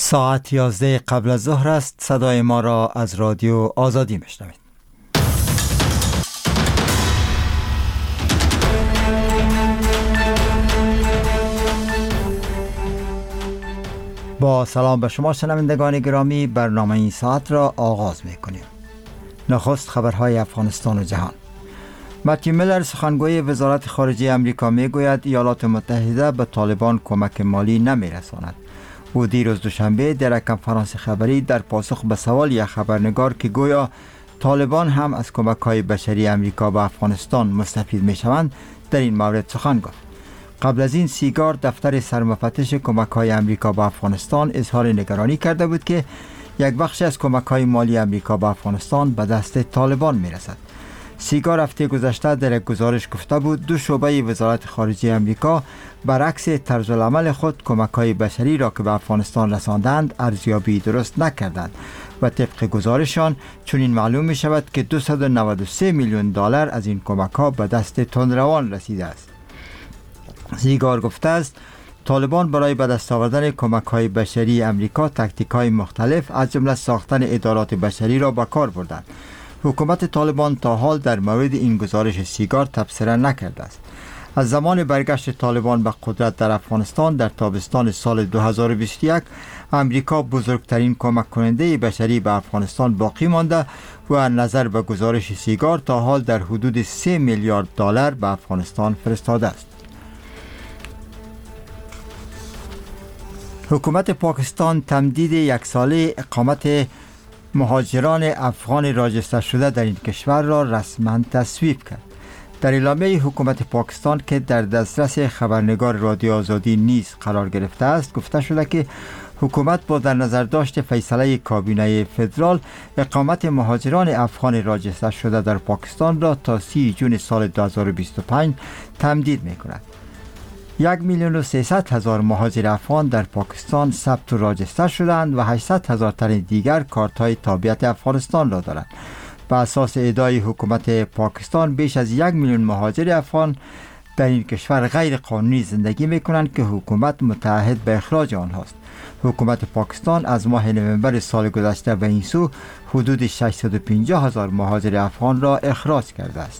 ساعت 11 قبل از ظهر است. صدای ما را از رادیو آزادی میشنوید. با سلام به شما شنوندگان گرامی، برنامه این ساعت را آغاز میکنیم. نخست خبرهای افغانستان و جهان. متیو میلر سخنگوی وزارت خارجه امریکا میگوید ایالات متحده به طالبان کمک مالی نمیرساند. او دیروز دوشنبه در کنفرانس خبری در پاسخ به سوال یک خبرنگار که گویا طالبان هم از کمک‌های بشری امریکا به افغانستان مستفید میشوند در این مورد سخن گفت. قبل از این سیگار دفتر سرمفتش کمک‌های امریکا به افغانستان اظهار نگرانی کرده بود که یک بخش از کمک‌های مالی امریکا به افغانستان به دست طالبان میرسد. سیگار هفته گذشته در یک گزارش گفته بود دو شعبه وزارت خارجه امریکا برعکس طرز العمل خود کمک‌های بشری را که به افغانستان رساندند ارزیابی درست نکردند و طبق گزارشان چنین معلوم می شود که 293 میلیون دلار از این کمک‌ها به دست تندروان رسیده است. سیگار گفته است طالبان برای به دست آوردن کمک‌های بشری امریکا تاکتیک‌های مختلف از جمله ساختن ادارات بشری را به کار بردند. حکومت طالبان تا حال در مورد این گزارش سیگار تبصره نکرده است. از زمان برگشت طالبان به قدرت در افغانستان در تابستان سال 2021 امریکا بزرگترین کمک کننده بشری به افغانستان باقی مانده و از نظر به گزارش سیگار تا حال در حدود 3 میلیارد دلار به افغانستان فرستاده است. حکومت پاکستان تمدید یک ساله اقامت مهاجران افغان راجستر شده در این کشور را رسما تصویب کرد. در اعلامیه حکومت پاکستان که در دسترس خبرنگار رادیو آزادی نیز قرار گرفته است گفته شده که حکومت با در نظر داشت فیصله کابینه فدرال اقامت مهاجران افغان راجستر شده در پاکستان را تا 30 جون سال 2025 تمدید می کند. 1,300,000 مهاجر افغان در پاکستان ثبت و راجستر شدند و 800,000 تن دیگر کارت‌های تابعیت افغانستان را دارند. به اساس ادعای حکومت پاکستان بیش از 1 میلیون مهاجر افغان در این کشور غیر قانونی زندگی می‌کنند که حکومت متعهد به اخراج آنهاست. حکومت پاکستان از ماه نوامبر سال گذشته به این سو حدود 650,000 مهاجر افغان را اخراج کرده است.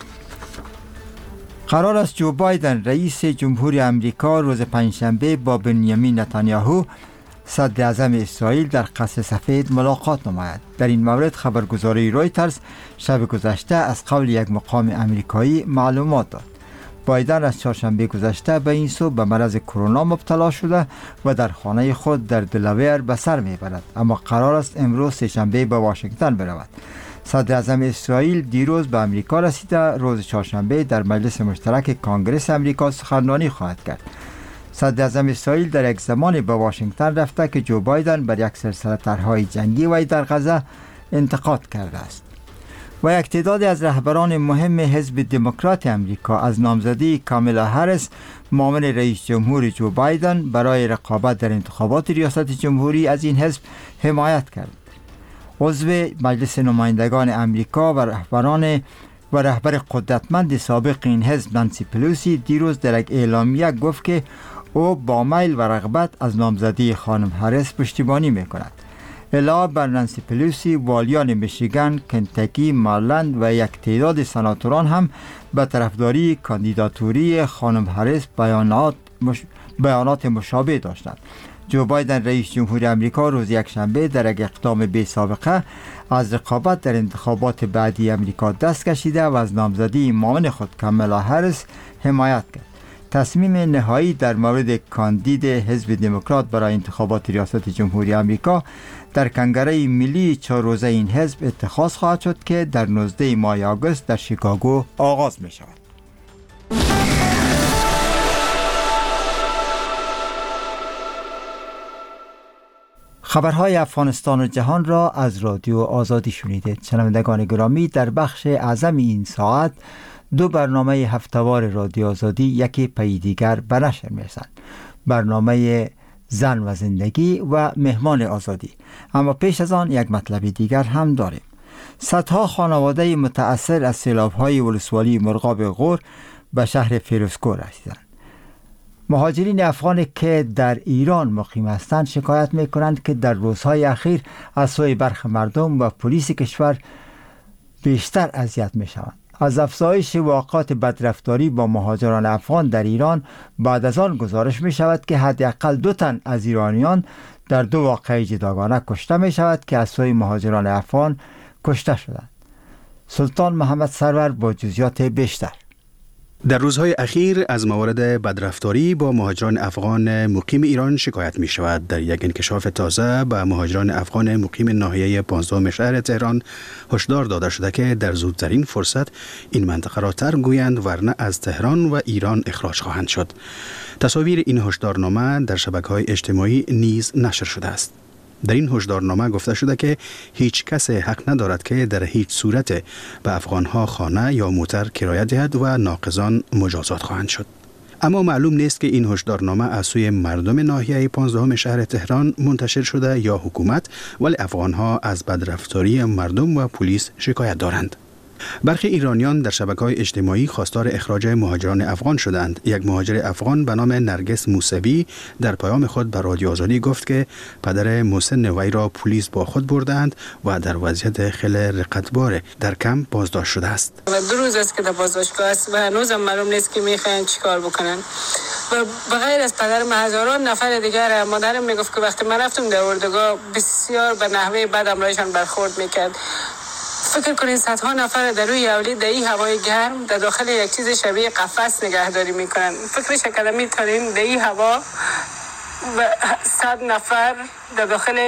قرار است جو بایدن رئیس جمهوری امریکا روز پنجشنبه با بنیامین نتانیاهو صدر اعظم اسرائیل در قصر سفید ملاقات نماید. در این مورد خبرگزاری رویترز شب گذشته از قول یک مقام امریکایی معلومات داد. بایدن از چهارشنبه گذشته به این سو به مرض کرونا مبتلا شده و در خانه خود در دلاویر به سر میبرد، اما قرار است امروز سه‌شنبه به واشنگتن برود. صدر اعظم اسرائیل دیروز به امریکا رسیده روز چهارشنبه در مجلس مشترک کانگرس امریکا سخنرانی خواهد کرد. صدر اعظم اسرائیل در یک زمانی به واشنگتن رفته که جو بایدن بر یک سلسله طرح‌های جنگی وی در غزه انتقاد کرده است. و یک تعداد از رهبران مهم حزب دموکرات امریکا از نامزدی کامالا هریس معاون رئیس جمهور جو بایدن برای رقابت در انتخابات ریاست جمهوری از این حزب حمایت کرد. عضو مجلس نمایندگان امریکا و رهبر قدرتمند سابق این حزب نانسی پلوسی دیروز در یک اعلامیه گفت که او با میل و رغبت از نامزدی خانم هریس پشتیبانی میکند. علاوه بر نانسی پلوسی، والیان میشیگان، کنتاکی، مریلند و یک تعداد سناتوران هم به طرفداری کاندیداتوری خانم هریس بیانات مشابه داشتند. جو بایدن رئیس جمهوری امریکا روز یکشنبه در یک اقدام بی سابقه از رقابت در انتخابات بعدی امریکا دست کشیده و از نامزدی معاون خود کامالا هریس حمایت کرد. تصمیم نهایی در مورد کاندید حزب دموکرات برای انتخابات ریاست جمهوری امریکا در کنگره ملی 4 روزه این حزب اتخاذ خواهد شد که در 19 ماه آگوست در شیکاگو آغاز می شود. خبرهای افغانستان و جهان را از رادیو آزادی شنیدید. شنوندگان گرامی، در بخش اعظم این ساعت 2 برنامه هفته‌وار رادیو آزادی یکی پی دیگر به نشر می‌رسند. برنامه زن و زندگی و مهمان آزادی. اما پیش از آن یک مطلب دیگر هم داریم. صدها خانواده متأثر از سیلاب‌های ولسوالی مرغاب غور به شهر فیروزکوه رسیدند. مهاجرین افغانی که در ایران مقیم هستند شکایت میکنند که در روزهای اخیر از سوی برخی مردم و پلیس کشور بیشتر اذیت میشوند. از افزایش واقعات بدرفتاری با مهاجران افغان در ایران بعد از آن گزارش می شود که حداقل 2 تن از ایرانیان در 2 واقعه جداگانه کشته می شود که از سوی مهاجران افغان کشته شدند. سلطان محمد سرور با جزئیات بیشتر. در روزهای اخیر از موارد بدرفتاری با مهاجران افغان مقیم ایران شکایت می شود. در یک انکشاف تازه به مهاجران افغان مقیم ناحیه 15 شهر تهران هشدار داده شده که در زودترین فرصت این منطقه را ترک گویند ورنه از تهران و ایران اخراج خواهند شد. تصاویر این هشدارنامه در شبکه‌های اجتماعی نیز نشر شده است. در این هشدارنامه گفته شده که هیچ کس حق ندارد که در هیچ صورت به افغانها خانه یا موتر کرایه دهد و ناقضان مجازات خواهند شد. اما معلوم نیست که این هشدارنامه از سوی مردم ناحیه 15 شهر تهران منتشر شده یا حکومت، ولی افغانها از بدرفتاری مردم و پلیس شکایت دارند. برخی ایرانیان در شبکه‌های اجتماعی خواستار اخراج مهاجران افغان شدند. یک مهاجر افغان به نام نرگس موسوی در پیام خود به رادیو آزادی گفت که پدر مسن وی را پلیس با خود بردند و در وضعیت خیلی رقتبار در کمپ بازداشت شده است. 2 روز است که در بازداشتگاه است و هنوزم معلوم نیست که میخواین چیکار بکنن. و بغیر از پدرم هزاران نفر دیگر، مادرم میگفت که وقتی من رفتم در اردوگاه بسیار به نحوه بد امرایشان برخورد میکرد. فکر کنید صدها نفر در روی اولی در این هوای گرم در داخل یک چیز شبیه قفس نگهداری میکنن. فکرش کردم میتونین در این هوا 100 نفر در داخل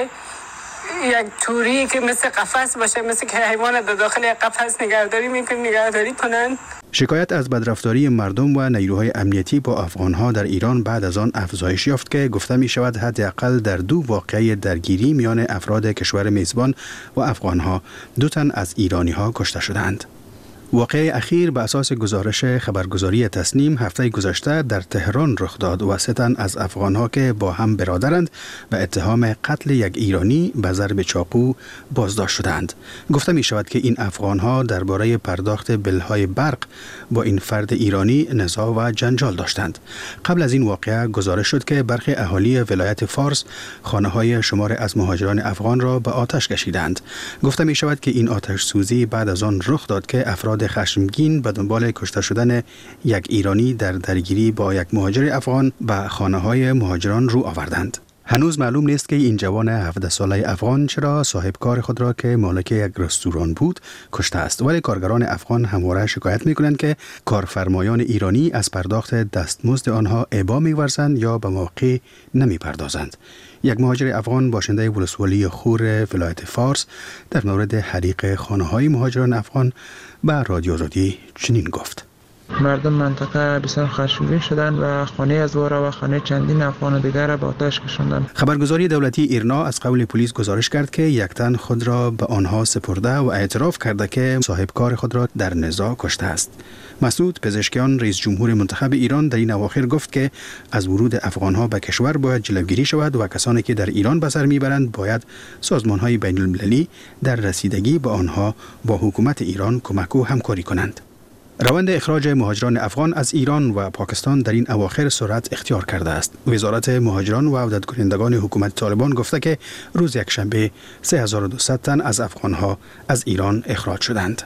یک توری که مثل قفس باشه، مثل که حیوان در داخل قفس نگهداری کنن. شکایت از بدرفتاری مردم و نیروهای امنیتی با افغانها در ایران بعد از آن افزایش یافت که گفته می شود حداقل در 2 واقعه درگیری میان افراد کشور میزبان و افغانها 2 تن از ایرانیها کشته شدند. واقعه اخیر به اساس گزارش خبرگزاری تسنیم هفته گذشته در تهران رخ داد و 3 تن از افغانها که با هم برادرند به اتهام قتل یک ایرانی به ضرب چاقو بازداشت شدند. گفته می شود که این افغانها درباره پرداخت بلهای برق با این فرد ایرانی نزاع و جنجال داشتند. قبل از این واقعه گزارش شد که برخی اهالی ولایت فارس خانه‌های شمار از مهاجران افغان را به آتش کشیدند. گفته می شود که این آتش سوزی بعد از آن رخ داد که افراد خشمگین به دنبال کشته شدن یک ایرانی در درگیری با یک مهاجر افغان به خانه‌های مهاجران رو آوردند. هنوز معلوم نیست که این جوان 17 ساله افغان چرا صاحب کار خود را که مالک یک رستوران بود کشته است، ولی کارگران افغان همواره شکایت می‌کنند که کارفرمایان ایرانی از پرداخت دستمزد آنها ابا می‌ورزند یا به موقع نمی‌پردازند. یک مهاجر افغان باشنده ولسوالی خور ولایت فارس در مورد حریق خانه‌های مهاجران افغان به رادیو آزادی چنین گفت: مردم منطقه بسیار خشمگین شدند و خانه از وارا و خانه چندین افغان دیگر را به آتش کشاندند. خبرگزاری دولتی ایرنا از قول پلیس گزارش کرد که یک تن خود را به آنها سپرده و اعتراف کرده که صاحب کار خود را در نزاع کشته است. مسعود پزشکیان رئیس جمهور منتخب ایران در این اواخر گفت که از ورود افغانها به کشور باید جلوگیری شود و کسانی که در ایران به سر میبرند باید سازمان‌های بین‌المللی در رسیدگی به آنها با حکومت ایران کمک و همکاری کنند. روند اخراج مهاجران افغان از ایران و پاکستان در این اواخر سرعت اختیار کرده است. وزارت مهاجران و عودت کنندگان حکومت طالبان گفته که روز یکشنبه 3200 تن از افغانها از ایران اخراج شدند.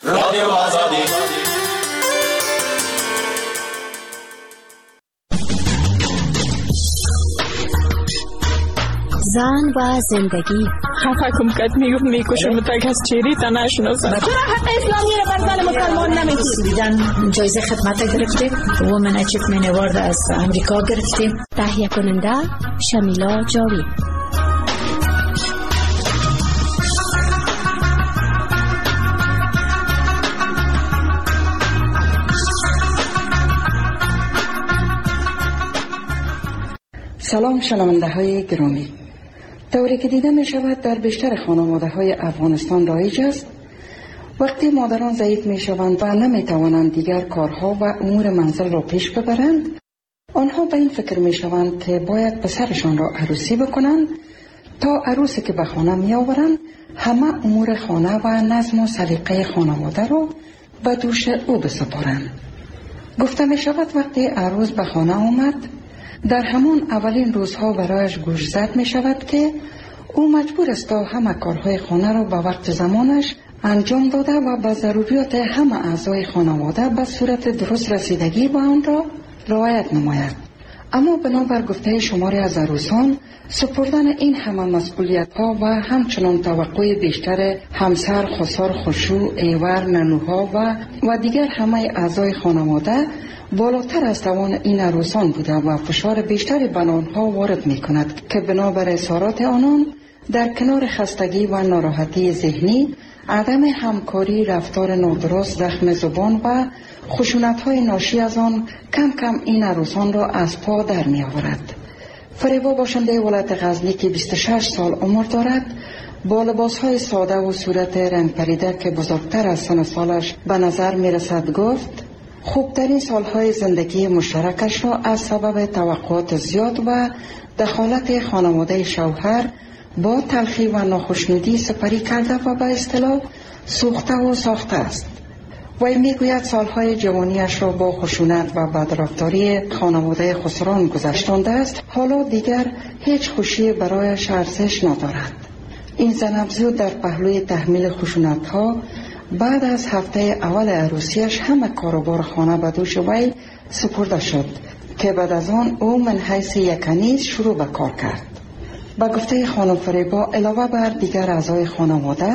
زن و زندگی خفه کم کد میکشم تا کس چیری تا نشناسم. چرا حق اسلامی رو بر زن مسلمان نمیدید؟ جایزه خدمت گرفتیم، وومن اچیومنت اوارد از امریکا گرفتیم. تهیه کننده شمیلا جاوید. سلام شنونده های گرامی. طوری که دیده می شود در بیشتر خانواده های افغانستان رایج است وقتی مادران ضعیف می شوند و نمی توانند دیگر کارها و امور منزل را پیش ببرند، آنها به این فکر می شوند که باید پسرشان را عروسی بکنند تا عروسی که به خانه می آورند همه امور خانه و نظم و سلیقه خانواده را به دوش او بسپارند. گفته می شود وقتی عروس به خانه آمد در همان اولین روزها برایش گوش زد می شود که او مجبور است تا همه کارهای خانه را به وقت زمانش انجام داده و به ضروریات همه اعضای خانواده به صورت درست رسیدگی به آن را رعایت نماید. اما بنابر گفته شماری از عروسان، سپردن این همه مسئولیت ها و همچنان توقع بیشتر همسر، خسر، خشوع، ایور، ننوها و دیگر همه اعضای خانواده بالاتر از توان این عروسان بوده و فشار بیشتری بر آنها وارد می کند که بنابر اظهارات آنان در کنار خستگی و ناراحتی ذهنی، عدم همکاری، رفتار نادرست، زخم زبان و خشونت‌های ناشی از آن کم کم این عروسان را از پا در می آورد. فریبا باشنده ولایت غزنی که 26 سال عمر دارد، با لباس‌های ساده و صورت رنگ پریده که بزرگتر از سن سالش به نظر می رسد گفت خوبترین سالهای زندگی مشترکش را از سبب توقعات زیاد و دخالت خانواده شوهر با تلخی و ناخشنودی سپری کرده و به اصطلاح سوخته و ساخته است. وی میگوید سالهای جوانیش را با خشونت و بدرفتاری خانواده خسران گذشتانده است. حالا دیگر هیچ خوشی برایش ارزش ندارد. این زن افزود در پهلوی تحمیل خشونت‌ها بعد از هفته اول عروسیش همه کاروبار خانه به دوش وی سپرده شد که بعد از آن او من حیث یک کنیز شروع به کار کرد. با گفته خانم فریبا علاوه بر دیگر اعضای خانواده،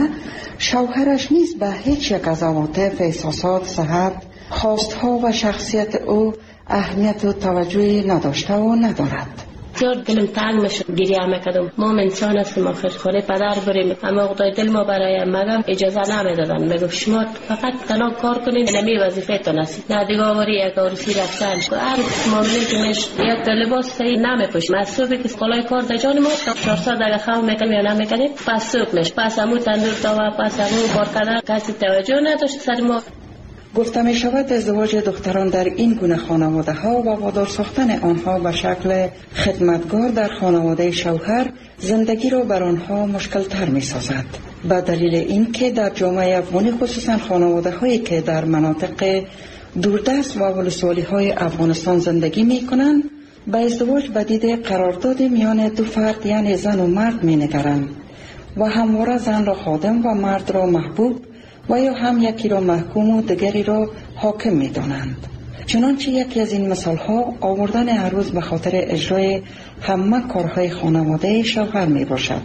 شوهرش نیز به هیچ یک از عواطف، احساسات، صحت، خواستها و شخصیت او اهمیت و توجهی نداشته و ندارد. بسیار دلم تنگ میشد، گریه میکردم. ما انسان هستیم، آخر خانه پدر بریم، اما خدای دل ما برای مگم اجازه نمیدادن. میگفت شما فقط تنها کار کنید، نمی وظیفه تان است. نه دیگه آوری یک عروسی رفتن هر معامله که میش یک لباس صحیح نمیپوشیم. از صبح که کالای کار در جان ما 400 دیگه خام میکنیم یا نمیکنیم، پس صبح میش پس همون تندور تا پس همون بار کردن کسی توجه نداشت سر ما. گفته می شود ازدواج دختران در این گونه خانواده ها و وادار ساختن آنها به شکل خدمتگار در خانواده شوهر زندگی را بر آنها مشکل تر می سازد. به دلیل این که در جامعه افغانی خصوصا خانواده هایی که در مناطق دوردست و ولسوالی های افغانستان زندگی می کنند به ازدواج بدید قرارداد میان دو فرد یعنی زن و مرد می نگرند و همواره زن را خادم و مرد را محبوب و یا هم یکی را محکوم و دیگری را حاکم می دانند. چنانچه یکی از این مثال ها آوردن عروس به خاطر اجرای همه کارهای خانواده شوهر می باشد.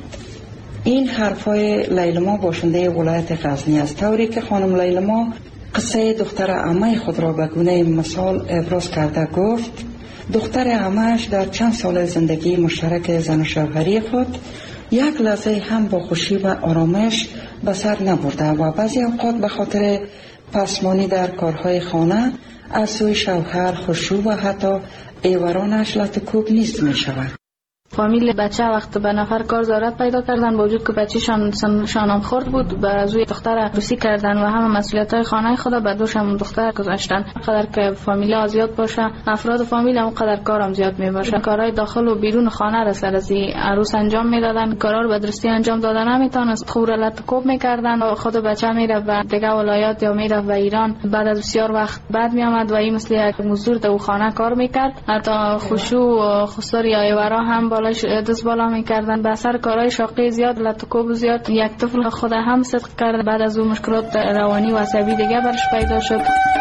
این حرفای لیلما باشنده ولایت غزنی است، طوری که خانم لیلما قصه دختر عمه خود را به گونه مثال ابراز کرده گفت دختر عمه‌اش در چند سال زندگی مشترک زن و شوهری خود یک لحظه هم با خوشی و آرامش به سر نبرده و بعضی اوقات به خاطر پسمانی در کارهای خانه از سوی شوهر خشوع و حتی ایورانش لطکوب نیست می شود. فامیل بچه وقت به نفر کار ضرورت پیدا کردن با وجود که بچه شانم خورد بود به روی دختر عروسی کردن و همه مسئولیت‌های خانه خود به دوش هم دختر گذاشتن. قدر که فامیل زیاد باشه افراد فامیل هم قدر کارم زیاد می باشه. کارهای داخل و بیرون خانه را سر از عروس انجام میدادن، کارا رو به درستی انجام دادن نمیتونست، خور لطکوب میکردن و خود بچه میره و دیگه ولایات یا میره و ایران بعد از بسیار وقت بعد می آمد و این مثل یک مزدور تو خانه کار میکرد. حتی خشوع و خسر یا ایورا هم بالاش دست بالا میکردن. به اثر کارهای شاقی زیاد لطکوب زیاد یک طفل خود هم صدق کرد. بعد از اون مشکلات روانی و عصبی دیگه برش پیدا شد.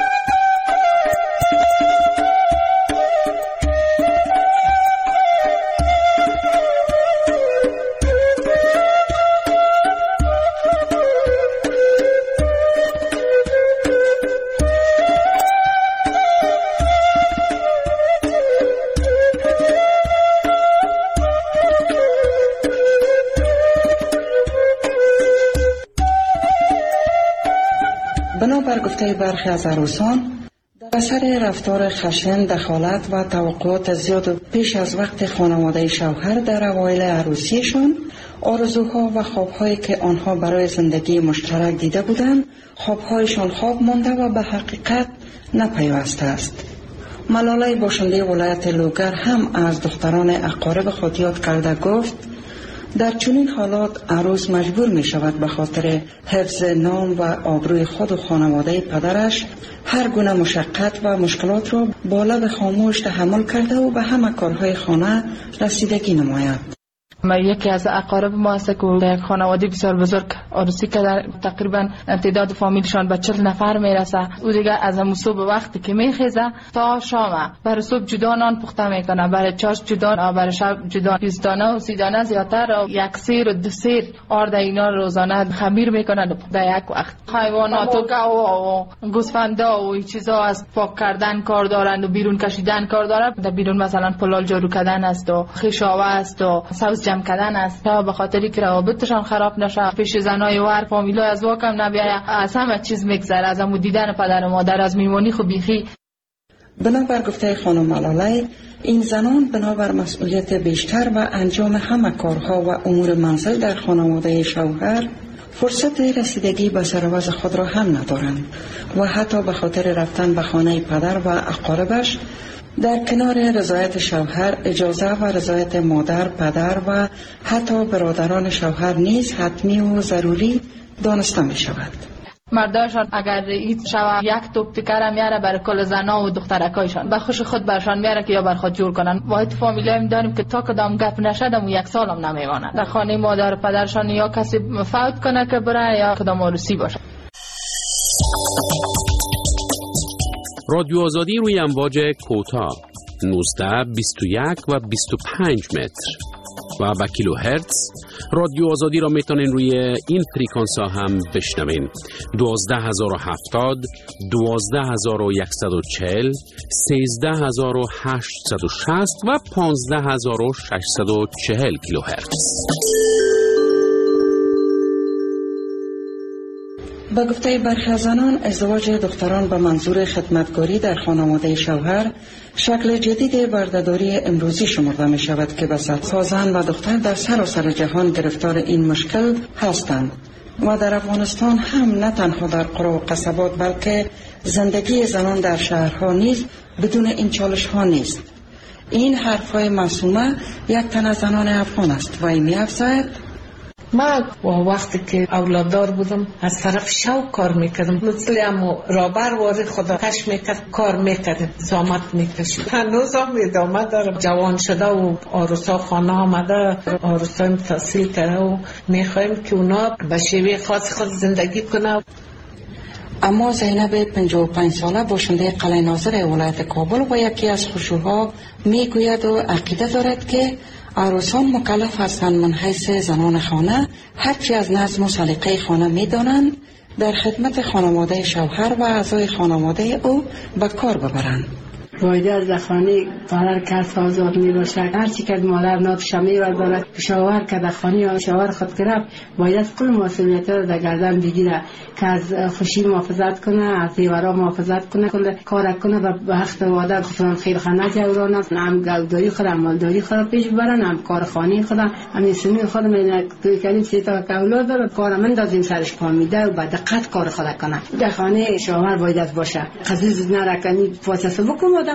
بنابر گفته برخی از عروسان در اثر رفتار خشن، دخالت و توقعات زیاد و پیش از وقت خانواده شوهر در اوایل عروسیشان آرزوها و خوابهایی که آنها برای زندگی مشترک دیده بودند خوابهایشان خواب مانده و به حقیقت نپیوسته است. ملاله باشنده ولایت لوگر هم از دختران اقارب خود یاد کرده گفت در چنین حالات عروس مجبور می شود به خاطر حفظ نام و آبروی خود و خانواده پدرش هر گونه مشقت و مشکلات را با لب خاموش تحمل کرده و به همه کارهای خانه رسیدگی نماید. یکی از اقارب ما است که یک خانواده بسیار بزرگ عروسی که در تقریبا تعداد فامیلشان به 40 نفر میرسه. او دیگه از صبح وقتی که میخیزه تا شام برای صبح جدا نان پخته میکنه، برای چاش جدا، برای شب جدا، 20 دانه و 30 دانه زیاتر و یک سیر و 2 سیر آرد اینا روزانه خمیر میکنه در یک وقت. حیوانات و گاو و گوسفندا و چیزا از پاک کردن کار دارند و بیرون کشیدن کار دارند. در بیرون مثلا پلال جارو کردن است و خیشاوه است و سبز جمع کردن است تا به خاطری که روابطشان خراب نشه، پیش زنای و هر فامیلا از واکم نبیاید. از همه چیز میگذره، از امو دیدن پدر و مادر، از میمونی خو بیخی. بنابر گفته خانم ملاله، این زنان بنابر مسئولیت بیشتر و انجام همه کارها و امور منزل در خانواده شوهر فرصت رسیدگی به سرآغاز خود را هم ندارند و حتی به خاطر رفتن به خانه پدر و اقاربش در کنار رضایت شوهر اجازه و رضایت مادر، پدر و حتی برادران شوهر نیز حتمی و ضروری دانسته می شود. مرداشان اگر این شوه یک توپ تکر میاره برای کل زنا و دخترکایشان به خوش خود برشان میاره که یا بر خود جور کنن. واحد فامیلی می داریم که تا کدام گپ نشدم و 1 سال هم نمیمانند در خانه مادر و پدرشان، یا کسی فوت کنه که برای یا کدام عروسی باشه. رادیو آزادی روی امواج کوتاه 19، 21 و 25 متر و به کیلوهرتز. رادیو آزادی را میتونین روی این فریکانس ها هم بشنوین: 12070، 12140، 13860 و 15640 کیلوهرتز. به گفته برخی از زنان، ازدواج دختران به منظور خدمتگاری در خانواده شوهر شکل جدید بردهداری امروزی شمرده می شود که به صدها زن و دختر در سراسر جهان گرفتار این مشکل هستند و در افغانستان هم نه تنها در قرى و قصبات بلکه زندگی زنان در شهرها نیز بدون این چالش ها نیست. این حرفهای معصومه یک تن از زنان افغان است و این می افزاید: من وقتی که اولاددار بودم از طرف شوق کار میکردم، مثلیم رابر واری خدا کش میکرد، کار میکردم، زامت میکشید. هنوز هم ادامه دارم. جوان شده و آروسا خانه آمده، آروسا تحصیل کرده و میخوایم که اونا به شیوه خاص خود زندگی کنه. اما زینب 55 ساله باشنده قلعه ناظر ولایت کابل و یکی از خشوها میگوید و عقیده دارد که عروسان مکلف هستند من حیث زنان خانه هرچی از نظم و سلیقه خانه می دانند در خدمت خانواده شوهر و اعضای خانواده او به کار ببرند. باید از خانه پدر کس آزاد می باشد. هرچی که مادر ناتش می بردارد شوهر که در خانه شوهر خود گرفت باید کل مسئولیت را در گردن بگیره که از خوشی محافظت کنه، از زیورا محافظت کنه، کل کار کنه و به وقت وعده خودشان خیر خانه جورانه، هم گوداری خود هم مالداری خود پیش برن، هم کار خانه خود هم سنی خود من توی کلی سه تا اولاد داره کار من دازیم سرش کار میده و بعد دقت کار خود کنه. در خانه شوهر باید باشه. قضیه نرکنی فاصله بکنه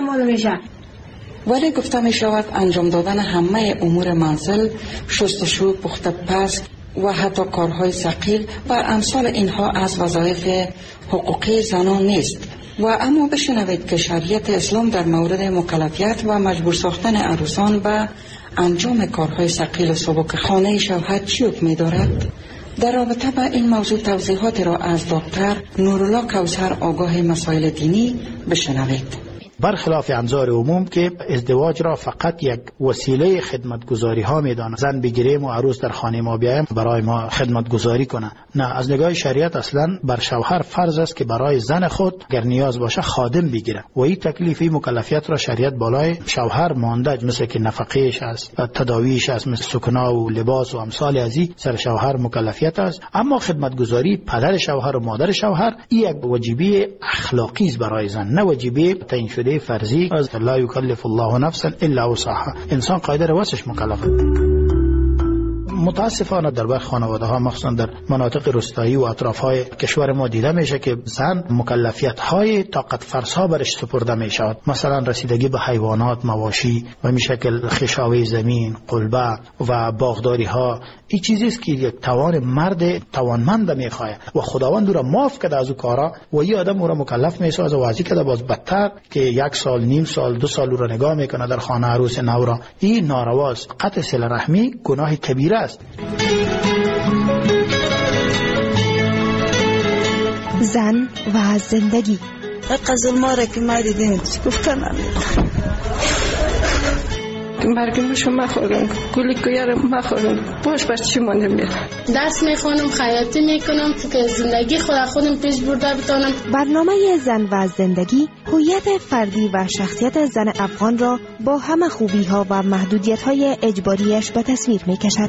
ولی گفته می شود انجام دادن همه امور منزل، شستشو، پخت پز و حتی کارهای ثقیل و امثال اینها از وظایف حقوقی زنان نیست. و اما بشنوید که شریعت اسلام در مورد مکلفیت و مجبور ساختن عروسان به انجام کارهای ثقیل و سبک خانه شوهر چی حکم می دارد؟ در رابطه با این موضوع توضیحات را از دکتر نورالله کوثر آگاه مسائل دینی بشنوید. برخلاف انظار عموم که ازدواج را فقط یک وسیله خدمتگزاری ها میدانند، زن بگیریم و عروس در خانه ما بیایم برای ما خدمتگزاری کنه. نه، از نگاه شریعت اصلا بر شوهر فرض است که برای زن خود گر نیاز باشه خادم بگیره و این تکلیفی مکلفیت را شریعت بالای شوهر مانده، مثل که نفقهش است، تداویش است، مثل سکنا و لباس و امثال از این سر شوهر مکلفیت است. اما خدمتگزاری پدر شوهر و مادر شوهر این یک واجبی اخلاقی است برای زن، نه واجبی تعیین شده فرضی. از لا یکلف الله نفسا الا وسعها، انسان قادر واسش مکلف. متاسفانه در برخی خانواده ها مخصوصا در مناطق روستایی و اطراف های کشور ما دیده میشه که زن مکلفیت های طاقت فرسا برش سپرده میشود، مثلا رسیدگی به حیوانات، مواشی و این شکل خشاوی زمین، قلبه و باغداری ها. این چیزی است که یک توان مرد توانمند میخواد و خداوند او را معاف کرده از او کارا و این آدم او را مکلف میسازه و واضح کرده باز بدتر که 1 سال، نیم سال، 2 سال او را نگاه میکنه در خانه عروس نو را. این نارواست. قطع صله رحمی گناه کبیره است. زن و زندگی. قزل ما را که ما دیدیم گفتن برگمشو مخورم، گلی کویارم مخورم، باش بر چی مانده میره. درس میخونم، خیاطی میکنم که زندگی خودم پیش برده بتانم. برنامه زن و زندگی هویت فردی و شخصیت زن افغان را با همه خوبی ها و محدودیت های اجباریش به تصویر میکشد.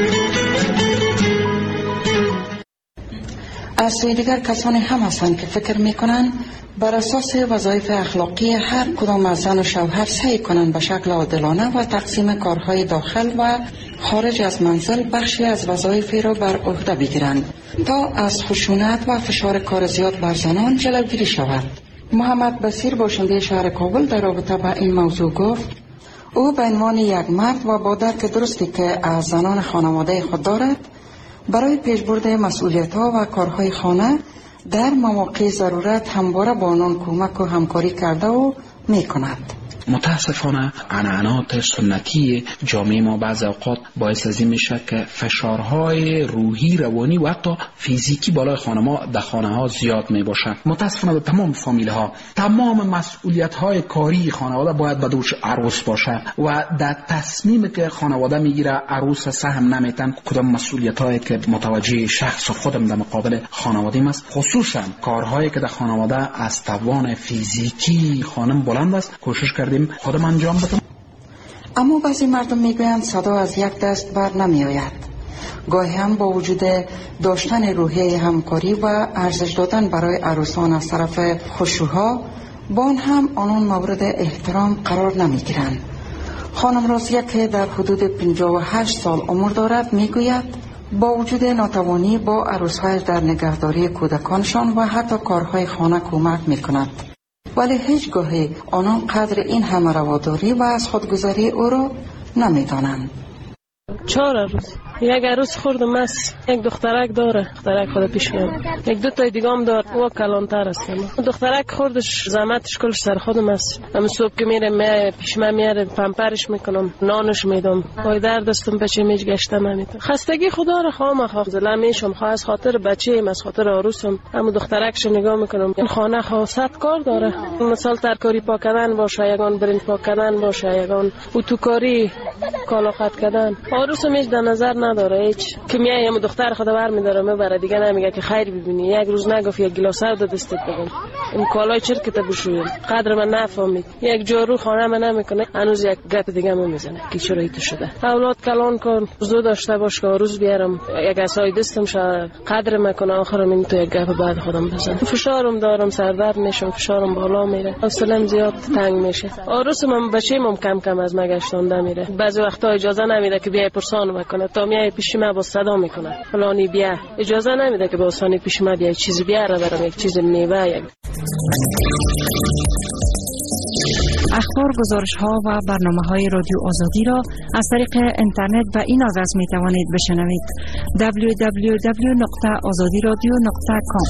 از سوی دیگر کسانی هم هستند که فکر میکنند بر اساس وظایف اخلاقی هر کدام از زن و شوهر سعی کنند به شکل عادلانه و تقسیم کارهای داخل و خارج از منزل بخشی از وظایف را بر عهده بگیرند تا از خشونت و فشار کار زیاد بر زنان جلوگیری شود. محمد بصیر باشنده شهر کابل در رابطه با این موضوع گفت او به عنوان یک مرد و با درک درستی که از زنان خانواده خود دارد برای پیشبرد مسئولیت‌ها و کارهای خانه در مواقع ضرورت همواره با آنان کمک و همکاری کرده و می‌کند. متاسفانه عنعنات سنتی جامعه ما بعض اوقات باعث از این میشه که فشارهای روحی، روانی و حتی فیزیکی بالای در خانه ها زیاد می باشه. متاسفانه به تمام فامیل ها تمام مسئولیت های کاری خانواده باید به دوش عروس باشه و در تصمیمی که خانواده میگیره عروس سهم نمیتن کدام مسئولیت هایی که متوجه شخص و خودم در مقابل خانواده است، خصوصا کارهایی که در خانواده از توان فیزیکی خانم بلند است کوشش کردیم خودم انجام بدم. اما بعضی مردم میگویند صدا از یک دست بر نمی آید. گاهی هم با وجود داشتن روحیه همکاری و ارزش دادن برای عروسان از طرف خشوها با آن هم آنان مورد احترام قرار نمی گیرند. خانم رازیه که در حدود 58 سال عمر دارد میگوید با وجود ناتوانی با عروسهایش در نگهداری کودکانشان و حتی کارهای خانه کمک میکند، ولی هیچگاهی آنان قدر این همه رواداری و از خودگذاری او را نمیدانند. 4 عروس، یک عروس خوردم است، یک دخترک داره، دخترک خود پیش میاد، یک 2 تا دیگه هم داره، او کلانتر است. دخترک خوردش زحمتش کلش سر خودم است. هم صبح که میره پیش من میاره، پمپرش میکنم، نانش میدم، پای درد دستم بچه میج گشته نمیتونم. خستگی خدا را خواهم خواهم میشم، خواهم از خاطر بچه‌ام، از خاطر عروسم، هم دخترکش نگاه میکنم. این خانه خاصت کار داره، مثلا ترکاری پاک کردن باشه، یگان برنج پاک کردن باشه، یگان اتوکاری، کالا قطع کردن. عروسم هیچ در نظر نداره، هیچ که میایم دختر خدا برمی‌داره میبره، دیگه نمیگه که خیر ببینی، یک روز نگفت یک گلاس آب دستت بگم، این کالای چرکت بشویم، قدر من نفهمید، یک جارو خانه من نمیکنه، هنوز یک گپ دیگه میزنه که چرا ایت شده. اولاد کلان کن، زود داشته باش که روز بیارم یک عصای دستم شه قدر میکنه، آخرم این تو یک گپ بعد خودم بزنم. فشارم دارم، سردرد میشم، فشارم بالا میره، حوصله‌ام زیاد تنگ میشه. عروسم بچه‌م کم کم از مگشتونده میره، بعضی وقتا اجازه نمیده که بیای پرسان میکنه، تا میای پیش من با صدا میکنه فلانی بیا، اجازه نمیده که با آسانی پیش من بیای چیزی بیاره برام، یک چیز میوه. یک اخبار، گزارش ها و برنامه های رادیو آزادی را از طریق اینترنت و این آدرس می توانید بشنوید: www.azadiradio.com.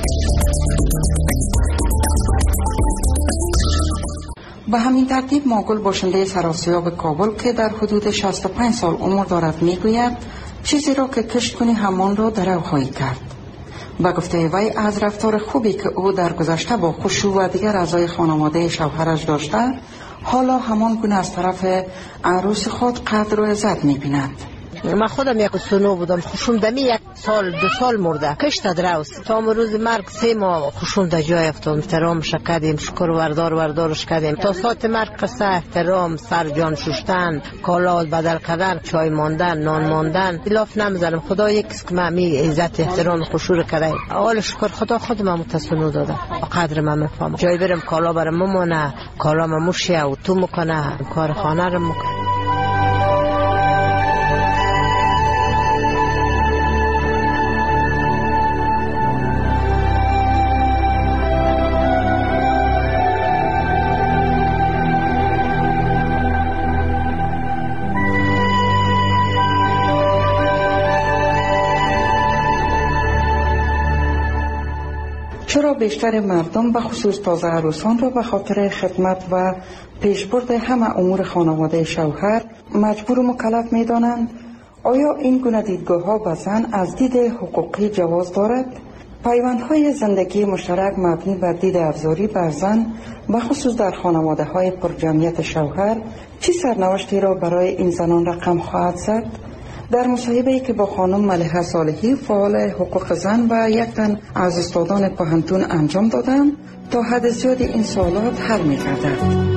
به همین ترتیب ماگل باشنده سراسیاب کابل که در حدود 65 سال عمر دارد میگوید چیزی را که کشت کنی همان را درو خواهی کرد. به گفته وی از رفتار خوبی که او در گذشته با خشوع و دیگر اعضای خانواده شوهرش داشته، حالا همان گونه از طرف عروس خود قدر و عزت می‌بیند. من خودم یک سنو بودم، خوشم دمی 1 سال 2 سال مرده، کشت دروس تا روز مرگ 3 ماه خوشم در جای افتاد، احترامش کردیم، شکر وردارش کردیم تا ساعت مرگ قصه احترام، سر جان شستن، کالا بدل کردن، چای ماندن، نان ماندن، الاف نمیزنم. خدا یکیست که من می عزت احترام خوشور کرده، اول شکر خدا خودم متسنو داده، قدر من میفهمم. جای برم کالا برام ممونه، کالا مموشه و تو میکنه، کار خانه رو میکنه. چرا بیشتر مردم به خصوص تازه عروسان را به خاطر خدمت و پیشبرد همه امور خانواده شوهر مجبور و مکلف می دانند؟ آیا این گونه دیدگاه ها به زن از دید حقوقی جواز دارد؟ پیوندهای زندگی مشترک مبنی بر دید افزاری بر زن به خصوص در خانواده های پرجمعیت شوهر چه سرنوشتی را برای این زنان رقم خواهد زد؟ در مصاحبه‌ای که با خانم ملیحه صالحی فعال حقوق زن و یک تن از استادان پوهنتون انجام دادم تا حد زیادی این سوالات حل می‌گردد.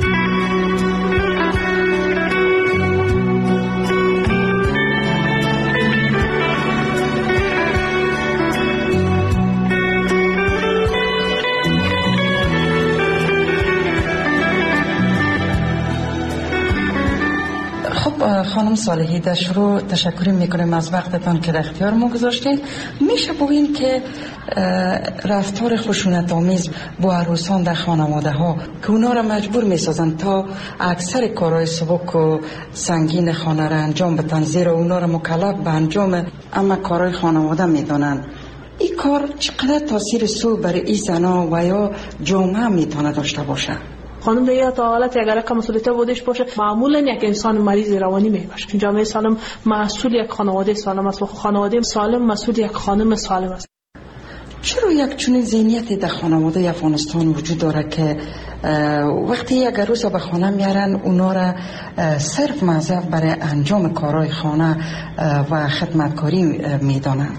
خانم صالحی، در شروع تشکر میکنیم از وقتتان که در اختیار ما گذاشتید. میشه بگوییم که رفتار خشونت آمیز با عروسان در خانواده ها که اونا را مجبور میسازن تا اکثر کارهای سبک و سنگین خانه را انجام بدن، زیرا اونا را مکلف به انجام اما کارهای خانواده میدانن، این کار چقدر تاثیر سوء بر این زنا و یا جامعه میتونه داشته باشه؟ خانم دیگه تا حالت اگر یک مسئولیت بودش باشه، معمولا یک انسان مریض روانی میباشه. جامعه سالم مسئول یک خانواده سالم است و خانواده سالم مسئول یک خانم سالم است. چرا یک چنین ذهنیتی در خانواده افغانستان وجود داره که وقتی یک عروس به خانه میارن اونا را صرف موظف برای انجام کارهای خانه و خدمتکاری میدانن؟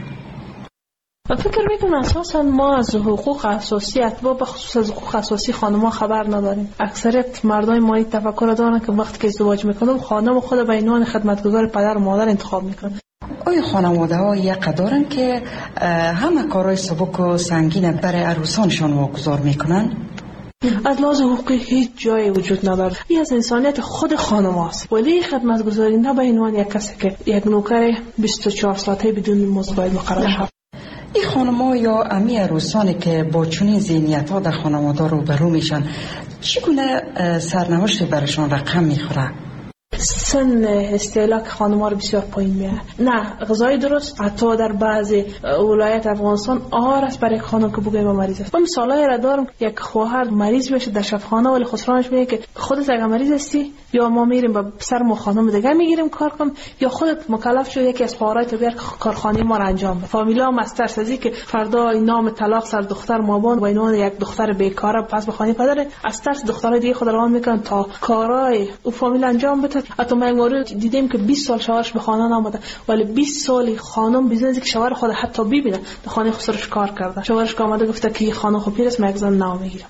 فکر میکنم اساسا ما از حقوق اساسی اتباع به خصوص از حقوق اساسی خانم‌ها خبر نداریم. اکثریت مردای ما این تفکر دارن که وقتی که ازدواج میکنم خانم خود به عنوان خدمتگزار پدر و مادر انتخاب میکنن. آیا خانواده ها یک دارن که همه کارهای سبک و سنگین برای عروسانشان واگذار میکنن؟ از لحاظ حقوقی هیچ جایی وجود نداره. این از انسانیت خود خانم هست. ولی خدمتگزاری نه به عنوان یک کسی که یک نوکر 24 ساعته بدون مزد باید مقرر شود. این خانم‌ها یا امی عروسانی که با چنین ذهنیت‌ها در خانواده روبرو میشن چگونه سرنوشتی برشان رقم میخوره؟ سن استهلاک خانم‌ها رو بسیار پایین میاره. نه غذای درست، حتی در بعضی ولایت افغانستان آهار است برای خانم که بگویم مریض است. من مثالایی را دارم، یک خواهر مریض بشه در شفاخانه ولی خسرانش میگه که خودت اگه مریض هستی یا ما میریم با سر ما خانم دیگه میگیریم کار کنم، یا خودت مکلف شو یکی از خواهرای تو بیار کارخانه ما را انجام بده. فامیلا هم از ترس از اینکه فردا نام طلاق سر دختر مابان و اینوان یک دختر بیکاره پس به خانه پدر، از ترس دخترای دیگه خود روان میکنن تا کارهای او فامیل انجام بده. حتی ما مورد دیدیم که 20 سال شوهرش به خانه نامده ولی 20 سال خانم بیزنسی که شوهر خود حتی ببینه در خانه خسرش کار کرده. شوهرش که آمده گفته که خانم خب پیرست من یک زن نام میگیرم.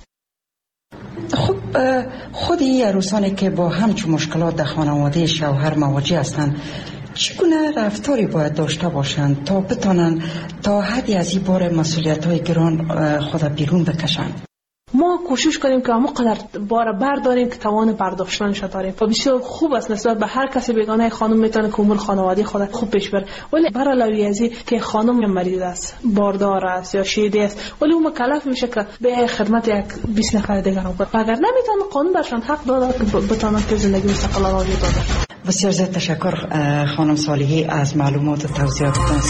خب خود این عروسانی که با همچون مشکلات در خانواده شوهر مواجه هستند چگونه رفتاری باید داشته باشند تا بتانند تا حدی از این بار مسئولیت‌های گران خود بیرون بکشند؟ ما کوشش کنیم که همونقدر بار برداریم که توان برداشتنش داریم و بسیار خوب است نسبت به هر کسی بیگانه خانم میتونه که امور خانوادگی خود خوب پیش بره. ولی بر علاوه از این که خانم مریض است، باردار است یا شیده است ولی اون مکلف میشه که به خدمت یک 20 نفر دیگر رو بکنه. اگر نمیتونه قانون برشان حق داده که بتونن که زندگی مستقلانه را داشته باشند. بسیار زیاد تشکر خانم صالحی از معلومات و توضیحاتتان.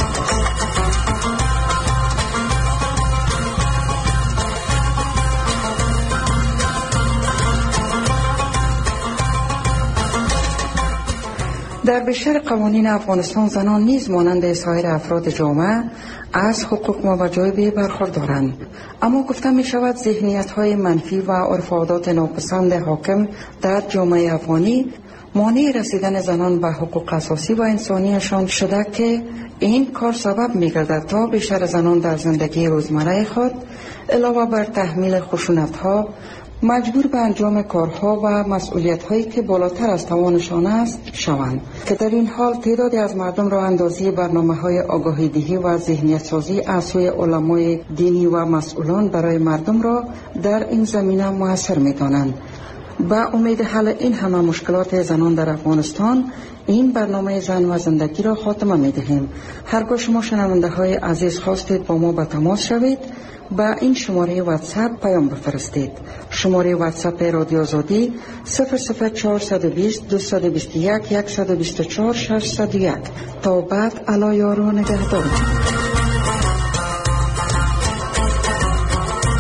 در بیشتر قوانین افغانستان زنان نیز مانند سایر افراد جامعه از حقوق و وجایب برخوردارند، اما گفته می شود ذهنیت‌های منفی و عرف و عادات ناپسند حاکم در جامعه افغانی مانع رسیدن زنان به حقوق اساسی و انسانیشان شده که این کار سبب می گردد تا بیشتر زنان در زندگی روزمره خود علاوه بر تحمیل خشونت‌ها مجبور به انجام کارها و مسئولیت‌هایی که بالاتر از توانشان است شوند، که در این حال تعدادی از مردم را اندازی برنامه‌های آگاهی‌دهی و ذهنیت‌سازی از سوی علمای دینی و مسئولان برای مردم را در این زمینه موثر می‌دانند. با امید حل این همه مشکلات زنان در افغانستان این برنامه زن و زندگی را خاتمه می‌دهیم. هرگاه شما شنونده‌های عزیز خواستید با ما به تماس شوید، با این شماره واتساپ پیام بفرستید. شماره واتساپ رادیو آزادی 00420 221 124 601. تا بعد الا یارو نگهدار.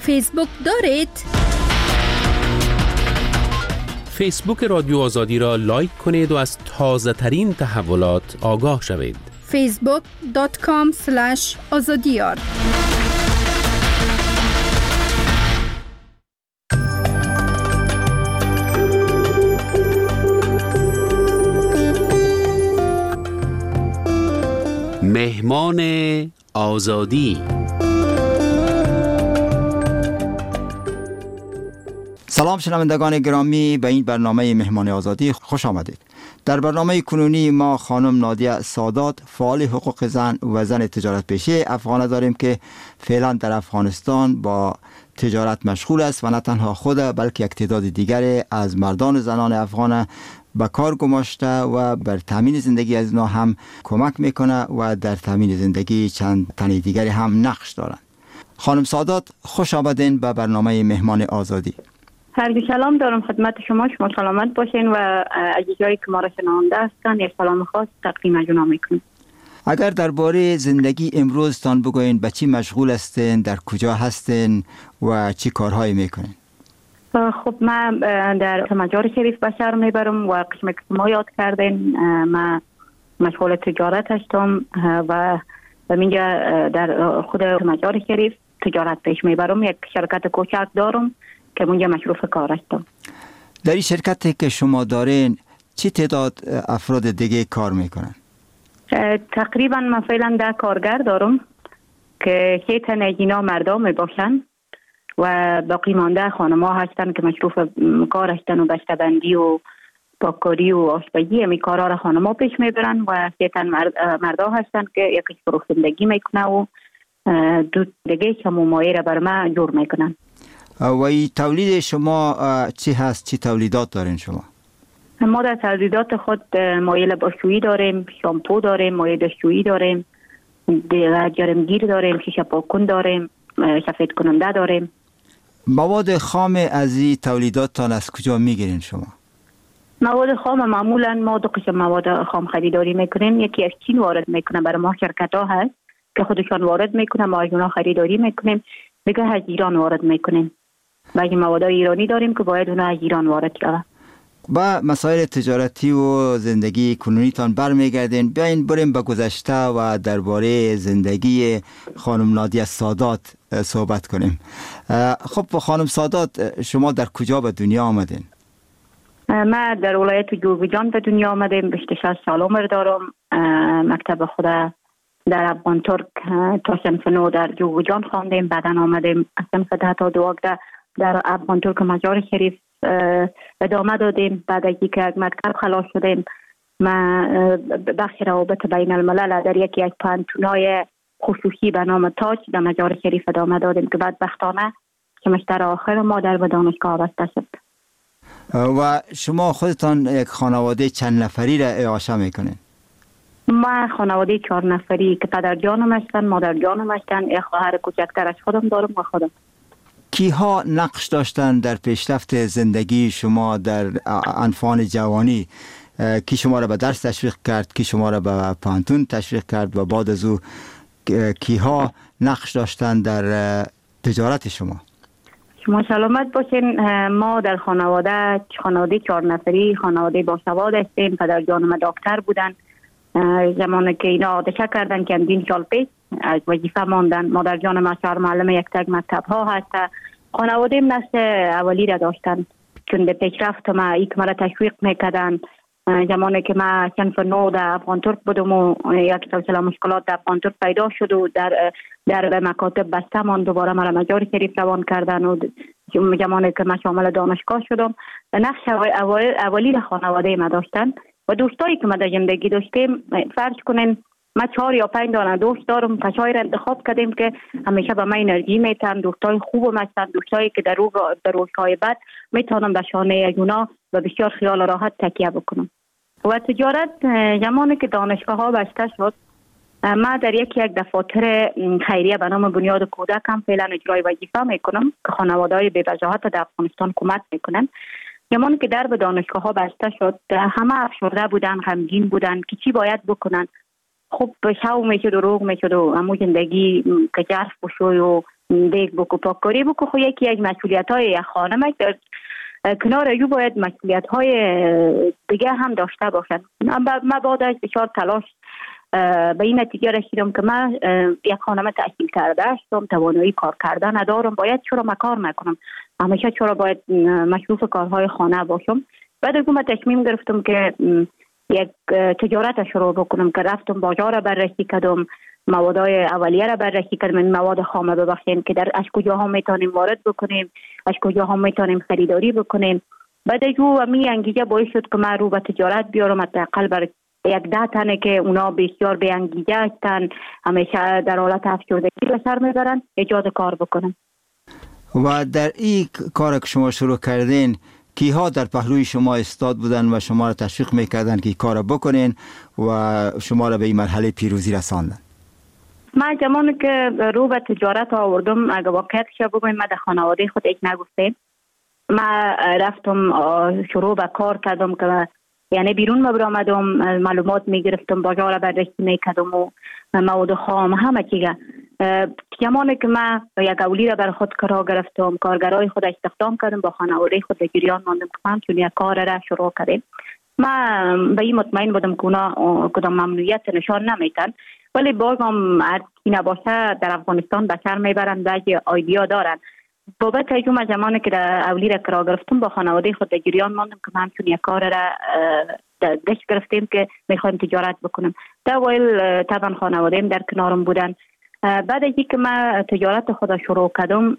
فیسبوک دارید؟ فیسبوک رادیو آزادی را لایک کنید و از تازه ترین تحولات آگاه شوید. facebook.com/azadiyar مهمان آزادی. سلام شنوندگان گرامی، به این برنامه مهمان آزادی خوش آمدید. در برنامه کنونی ما خانم نادیه سادات، فعال حقوق زن و زن تجارت پیشه افغانه داریم که فعلا در افغانستان با تجارت مشغول است و نه تنها خود بلکه یک تعداد دیگری از مردان و زنان افغان به کار گماشته و بر تامین زندگی از اینا هم کمک میکنه و در تامین زندگی چند تن دیگری هم نقش دارند. خانم سادات، خوش آمدین به برنامه مهمان آزادی. هر سلام دارم خدمت شما سلامت باشین و عزیزایی که ما را شنونده هستند یک سلام خاص تقدیم از اونها میکنم. اگر درباره زندگی امروز تان بگوین به چی مشغول هستین، در کجا هستین و چی کارهایی میکنین؟ خب من در مجار شریف به شهر میبرم و قسم که ما یاد کردین من مشغول تجارت هستم و اینجا در خود مجار شریف تجارت پیش میبرم. یک شرکت کوچک دارم که اونجا مصروف کار هستم. در این شرکتی که شما دارین چی تعداد افراد دیگه کار میکنن؟ تقریبا من فعلا 10 کارگر دارم که 3 تن از اینا مردم میباشن و باقی مانده خانم‌ها هستن که مصروف کار هستن و بسته‌بندی و پاککاری و آشپزی همی کارها را خانم‌ها پیش میبرن و 3 تن مردا هستن که یکیش فروشندگی میکنه و 2 دیگه که مایه را بر ما جور میکنن. و این تولید شما چی هست؟ چی تولیدات دارین شما؟ ما در تولیدات خود مایع لباسشویی داریم، شامپو داریم، مایع دستشویی داریم، دیگه جرمگیر داریم، شیشه پاککن داریم، سفید کننده داریم. مواد خام از این تولیداتتان از کجا میگیرین شما؟ مواد خام معمولا ما 2 قسم مواد خام خریداری میکنیم. یکی از چین وارد میکنه، برای ما شرکت ها هست که خودشان وارد میکنه، ما از اونا خریداری میکنیم. دیگه از ایران وارد میکنیم. بعضی مواد ایرانی داریم که باید اونا از ایران وارد شود. با مسائل تجارتی و زندگی کنونیتان برمیگردین. بیاین بریم به گذشته و درباره زندگی خانم نادیه سادات صحبت کنیم. خب خانم سادات، شما در کجا به دنیا آمدین؟ من در ولایت جوزجان به دنیا آمدم. 26 سال عمر دارم. مکتب خود در افغان ترک تا صنف 9 در جوزجان خواندم. بعدا آمدم صنف 10 تا 12 در افغان ترک مجار شریف ادامه دادیم. بعد از اینکه از مکتب خلاص شدیم من بخش روابط بین الملل در یکی از پانتونای خصوصی به نام تاج در مجار شریف ادامه دادیم که بعد بختانه سمستر آخر ما در دانشگاه بسته شد. و شما خودتان یک خانواده چند نفری را اعاشه میکنین؟ ما خانواده 4 نفری که پدر جانم هستن، مادر جانم هستن، یک خواهر کوچکتر از خودم دارم و خودم. کیها نقش داشتن در پیشرفت زندگی شما در انفان جوانی؟ کی شما را به درس تشویق کرد، کی شما را به پانتون تشویق کرد و بعد از او کیها نقش داشتن در تجارت شما؟ شما سلامت باشین. ما در خانواده 4 نفری خانواده باسواد هستیم. پدر جانم دکتر بودن. زمانی که اینا عادشه کردن که 2 سال پیش از وظیفه ماندن. مادر جانم اشعار معلم یک تک مکتب ها هست. خانواده نسل اولی را داشتن چون به پیشرفت ما یک مرا تشویق میکردن. زمانی که ما صنف 9 در افغان ترک بودم و یک سلسله مشکلات در افغان ترک پیدا شد و در مکاتب بسته من دوباره مرا مجار شریف روان کردن و زمانی که ما شامل دانشگاه شدم نقش اولی را خانواده ما داشتن. و دوستایی که ما در زندگی داشتیم، فرض کنین ما 4 یا 5 دانه دوست دارم. کسایی را انتخاب کردیم که همیشه به من انرژی میتن، دوستای خوبم هستن، دوستایی که در روزهای بعد میتونم به شانه اونا و بسیار خیال راحت تکیه بکنم. و تجارت زمانی که دانشگاه ها بسته شد، ما در یک دفاتر خیریه به نام بنیاد کودک هم فعلا اجرای وظیفه میکنم که خانواده‌های بی وجاهت در افغانستان کمک میکنن. زمانی که در به دانشگاه ها بسته شد، همه افسرده بودن، غمگین بودن که چی باید بکنن. خب شو میشد و روغ میشد و همون زندگی که جرف بشوی و دیگ بکو، پاککاری بکو. خو یکی از مسئولیت‌های یک خانم است. در کنار ایو باید مسئولیت‌های دیگه هم داشته باشد. من بعد از بسیار تلاش به این نتیجه رسیدم که من یک خانم تحصیل کرده هستم، توانایی کار کردن ندارم، باید چرا من کار نکنم، همیشه چرا باید مصروف کارهای خانه باشم. بعد از اون تصمیم گرفتم که یک تجارت شروع بکنم که رفتم بازار را بررسی کردم، موادهای اولیه را بررسی کردم، این مواد خام ببخشید که در از کجاها میتونیم وارد بکنیم، از کجاها میتونیم خریداری بکنیم. بعد از اون می انگیزه باعث شد که من رو به تجارت بیارم، حداقل بر یک 10 تنه که اونا بسیار به انگیزه هستن، همیشه در حالت افسردگی به سر میبرن، ایجاد کار بکنن. و در این کار که شما شروع کردین، کیها در پهلوی شما استاد بودن و شما را تشویق میکردن که کار بکنین و شما را به این مرحله پیروزی رساندن؟ من زمانی که رو به تجارت آوردم، اگه واقعیتش بگویم، من در خانواده خود هیچ نگفتم. من رفتم شروع به کار کردم که یعنی بیرون برآمدم، معلومات میگرفتم، بازار را بررسی میکردم و مواد خام همه چیزا. زمانی که من یک اولی را بر خود کار گرفتم، کارگرای خود استخدام کردم، با خانواده خود در جریان ماندم که همچون یک کار را شروع کردیم. من به این مطمئن بودم که اونا کدام ممنوعیت نشان نمیتن، ولی باز هم هر کی نباشه در افغانستان به سر میبرن، بعضی ایدیا دارن. بابت ایجوم از زمانی که در اولی را کار گرفتم، با خانواده خود در جریان ماندم که همچون یک کار را دست گرفتیم که میخوایم تجارت بکنم. در اوایل طبعا خانواده‌ام در کنارم بودن. بعد از اینکه من تجارت خود شروع کردم،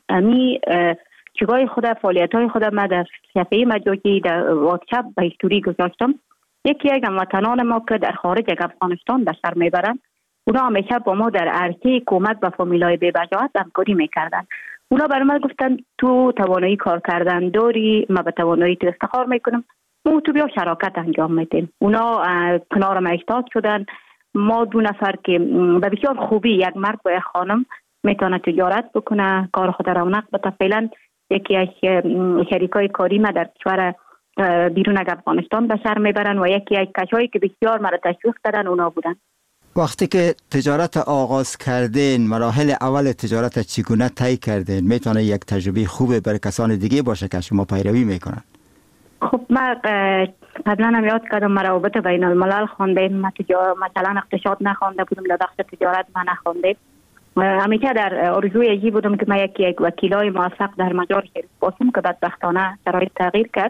چیزای خود، فعالیت‌های خود من در صفحه مجازی در واتساپ به استوری گذاشتم. یکی از هموطنان ما که در خارج از افغانستان به سر میبرن، اونا همیشه با ما در عرصه کمک به فامیلای بی‌بجاهت همکاری میکردن. اونا برای من گفتن تو توانایی کار کردن داری، ما به توانایی تو افتخار میکنم، ما تو بیا شراکت انجام میدیم. اونا کنار ما ایستاد شدن. ما 2 نفر که به بسیار خوبی، یک مرد و یک خانم، میتونه تجارت بکنه، کار خود رونق بده. فعلا یکی از شریکای کاری ما در کشور بیرون از افغانستان به سر میبرن و یکی از کسایی که بسیار مرا تشویق دادن اونا بودن. وقتی که تجارت آغاز کردین، مراحل اول تجارت چگونه طی کردین؟ میتونه یک تجربه خوبه برای کسان دیگه باشه که شما پیروی میکنن. خب من قبلا هم یاد کردم، روابط بین الملل خواندم، مثلا اقتصاد نخوانده بودم، در بخش تجارت من نخوانده. همیشه در آرزوی ای بودم که من یک وکیلای موفق در مجال شریک باشم که بدبختانه شرایط تغییر کرد.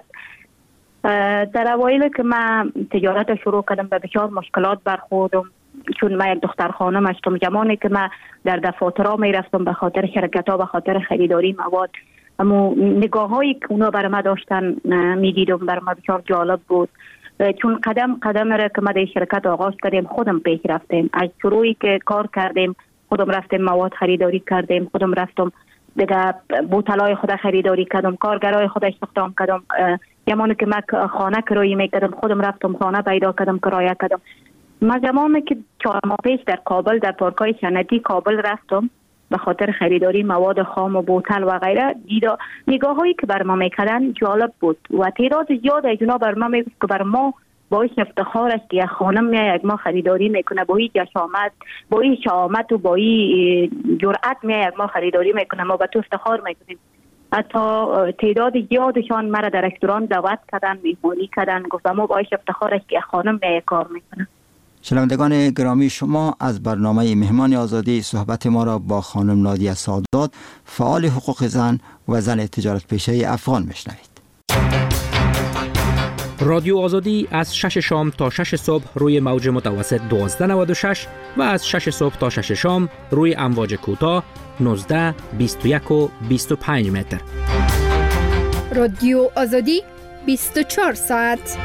در اوایل که من تجارت شروع کردم به بسیار مشکلات برخوردم، چون من یک دختر خانم هستم. زمانی که من در دفاترها می رفتم به خاطر شرکت ها، به خاطر خریداری مواد، اما نگاه هایی که اونا برای من داشتن می دیدم، برای من بسیار جالب بود. چون قدم را که ما در شرکت آغاز کردیم خودم پیش رفتیم. از شروعی که کار کردیم خودم رفتیم مواد خریداری کردیم، خودم رفتم دیگه بوتلای خود خریداری کردم، کارگرای خود استخدام کردم. زمانی که من خانه کرایه میکردم خودم رفتم خانه پیدا کردم، کرایه کردم. من زمانی که 4 ماه پیش در کابل، در پارکای سنتی کابل رفتم به خاطر خریداری مواد خام و بوتل و غیره، دیدا نگاه هایی که بر ما میکردن جالب بود و تعداد زیاد از اونا بر ما میگفت که بر ما باعث افتخار است که یک خانم میاد ما خریداری میکنه، با این جشامت، با این شامت و با این جرأت میاد ما خریداری میکنه، ما به تو افتخار میکنیم. حتی تعداد زیادشان مرا در رستوران دعوت کردن، میهمانی کردن، گفتم ما باعث افتخار است که یک خانم میاد کار میکنه. شنوندگان گرامی، شما از برنامه مهمان آزادی صحبت ما را با خانم نادیه سادات، فعال حقوق زن و زن تجارت پیشه افغان میشنوید. رادیو آزادی از 6 شام تا 6 صبح روی موج متوسط 1296 و از 6 صبح تا 6 شام روی امواج کوتاه 19، 21 و 25 متر. رادیو آزادی 24 ساعت.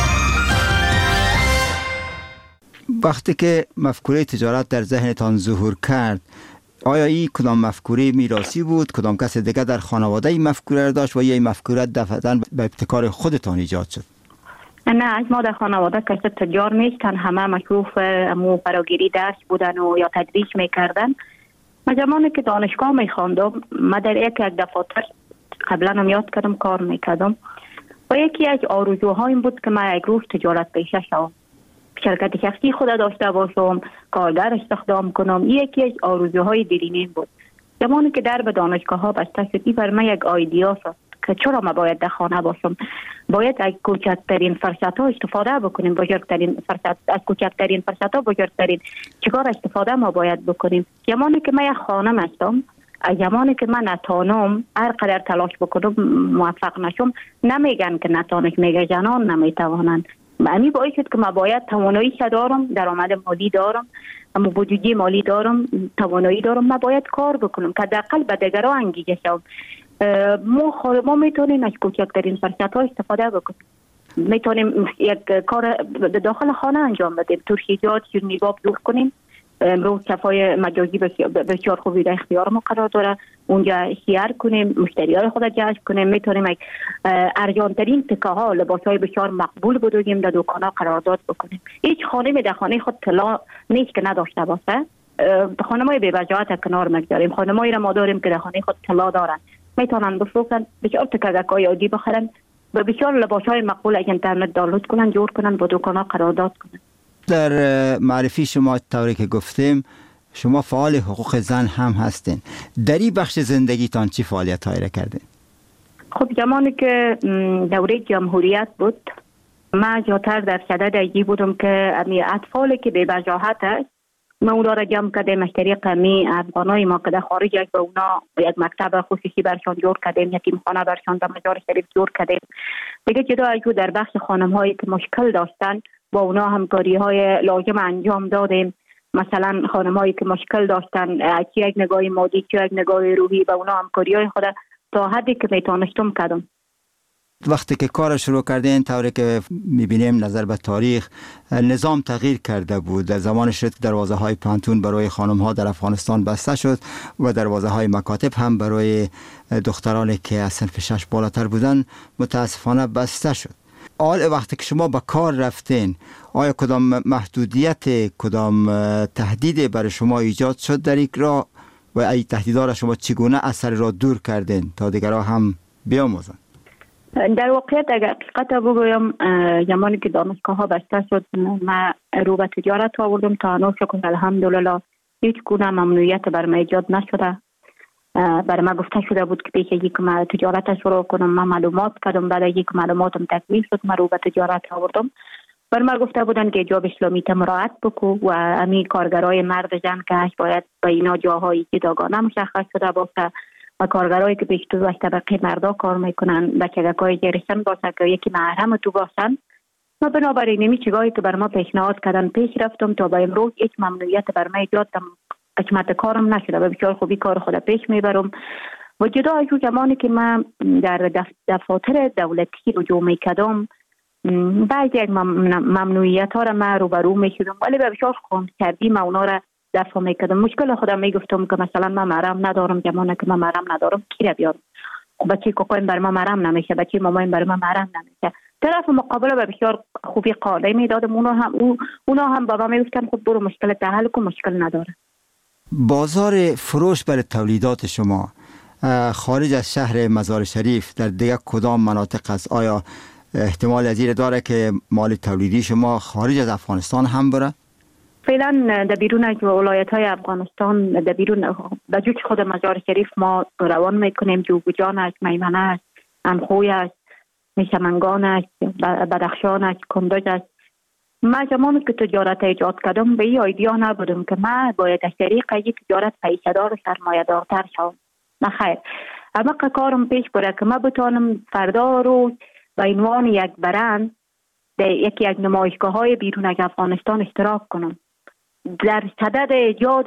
وقتی که مفکوره تجارت در ذهنتان ظهور کرد، آیا این کدام مفکوره میراثی بود؟ کدام کس دیگه در خانواده این مفکوره را داشت و یا این مفکوره دفعتاً به ابتکار خودتان ایجاد شد؟ نه، از ما در خانواده کسی تجار نیستن، همه مشروف امو فراگیری درس بودن و یا تدریس میکردن. من زمانی که دانشگاه میخواندم، من در یک دفاتر قبلا هم یاد کردم کار میکردم و یکی از آرزوهایم بود که من یک روز تجارت پیشه شوم، شرکت شخصی خود داشته باشم، کارگر استخدام کنم. یکی از آرزوهای دیرینه بود. زمانی که در به دانشگاه ها بسته شد، این بر من یک آیدیا شد که چرا ما باید در خانه باشم، باید از کوچکترین فرصت ها استفاده بکنیم، از کوچکترین فرصت ها بزرگترین چیکار استفاده ما باید بکنیم. زمانی که من یک خانم هستم، زمانی که من نتانم هر قدر تلاش بکنم موفق نشم، نمیگن که نتانش، میگه جنان نمیتوانند. معنی باعث شد که من باید توانایی دارم، درآمد مالی دارم، اما بودجه مالی دارم، توانایی دارم، من باید کار بکنم که حداقل به دیگران انگیزه شم. ما میتونیم از کوچکترین فرصت ها استفاده بکنیم. میتونیم یک کار داخل خانه انجام بدیم، ترشیجات نقاب دور کنیم. امروز صفای مجازی بسیار خوبی در اختیار ما قرار داره، اونجا شیر کنیم، مشتریای خود جذب کنیم. میتونیم ارزانترین تکه ها، لباس های بسیار مقبول بدویم، در دکان ها قرارداد بکنیم. هیچ خانمی در خانه خود طلا نیست که نداشته باشه. خانمای بی وجاهت کنار مگذاریم، خانمایی را ما داریم که در خانه خود طلا دارن، میتونن بفروشن، بسیار تکه عادی بخرن و بسیار لباس های مقبول از اینترنت دانلود کنن، جور کنن، با دکان ها قرارداد کنن. در معرفی شما طوری که گفتیم شما فعال حقوق زن هم هستین. در این بخش زندگیتان چی فعالیت هایی را کردین؟ خب زمانی که دوره جمهوریت بود، من جاتر در صدد ایجی بودم که امی اطفالی که به وجاهت است ما اونا را جمع کردیم از طریق امی افغانای ما که در خارج است، به اونا یک مکتب خصوصی برشان جور کردیم، یتیم خانه برشان در مزار شریف جور کردیم. دیگه جدا از در بخش خانم هایی که مشکل داشتن با اونا همکاری های لازم انجام دادیم. مثلا خانم هایی که مشکل داشتن، چه یک نگاه مادی چه یک نگاه روحی، با اونا همکاری های خود تا حدی که میتونستم کردم. وقتی که کار شروع کردین، طوری که میبینیم نظر به تاریخ نظام تغییر کرده بود. در زمان شد دروازه های پانتون برای خانم ها در افغانستان بسته شد و دروازه های مکاتب هم برای دخترانی که از صنف 6 بالاتر بودن متاسفانه بسته شد. حال وقتی که شما به کار رفتین، آیا کدام محدودیت، کدام تهدید برای شما ایجاد شد در این راه و ای تهدیدها را شما چگونه اثر را دور کردین تا دیگرها هم بیاموزند؟ در واقعیت اگر حقیقت بگویم، زمانی که دانشگاه ها بسته شد من رو به تجارت آوردم. تا هنوز شکر الحمدلله هیچ گونه ممنوعیت بر من ایجاد نشده. برای من گفته شده بود که پیش از اینکه من تجارت شروع کنم من معلومات کردم، بعد از اینکه معلوماتم تکمیل شد من رو به تجارت آوردم. برای من گفته بودن که حجاب اسلامی تا مراعات بکو و امی کارگرای مرد زن که باید با اینا جاهای جداگانه مشخص شده باشه و کارگرایی که بیشتر از طبقه مردا کار میکنن بچگکای جریسن باشه که یکی محرم تو باشن. ما بنابراین این چیزایی که بر ما پیشنهاد کردن پیش رفتم تا با امروز هیچ ممنوعیت بر ما ایجاد حکمت کارم نشده و بسیار خوبی کار خود پیش میبرم. و جدا از اون زمانی که من در دفاتر دولتی رجوع میکردم، بعضی از ممنوعیت ها را من روبرو میشدم، ولی به بسیار خونسردی من اونا را دفع میکردم. مشکل خودم میگفتم که مثلا من محرم ندارم، زمانی که من محرم ندارم کی را بیارم؟ بچه کوکایم بر ما محرم نمیشه، بچه مامایم بر ما محرم نمیشه. طرف مقابل به بسیار خوبی قاعده میدادم، اونا هم بابا میگفتن خب برو مشکل حل کن، مشکل نداره. بازار فروش برای تولیدات شما خارج از شهر مزار شریف در دیگر کدام مناطق است؟ آیا احتمال از این داره که مال تولیدی شما خارج از افغانستان هم بره؟ فعلا در بیرون از ولایت‌های افغانستان، در بیرون به جز خود مزار شریف ما روان میکنیم. جوگجان است، میمنه است، انخوی است، میشمنگان است، بدخشان است، کندوز است. من زمانی که تجارت ایجاد کردم به این ایدیا نبودم که من باید از طریق یک تجارت پیشه‌دار و سرمایه‌دارتر شوم. نه خیر، اما کارم پیش بره که من بتونم فردا روز به عنوان یک برند در یکی از نمایشگاه‌های بیرون از افغانستان اشتراک کنم. در صدد ایجاد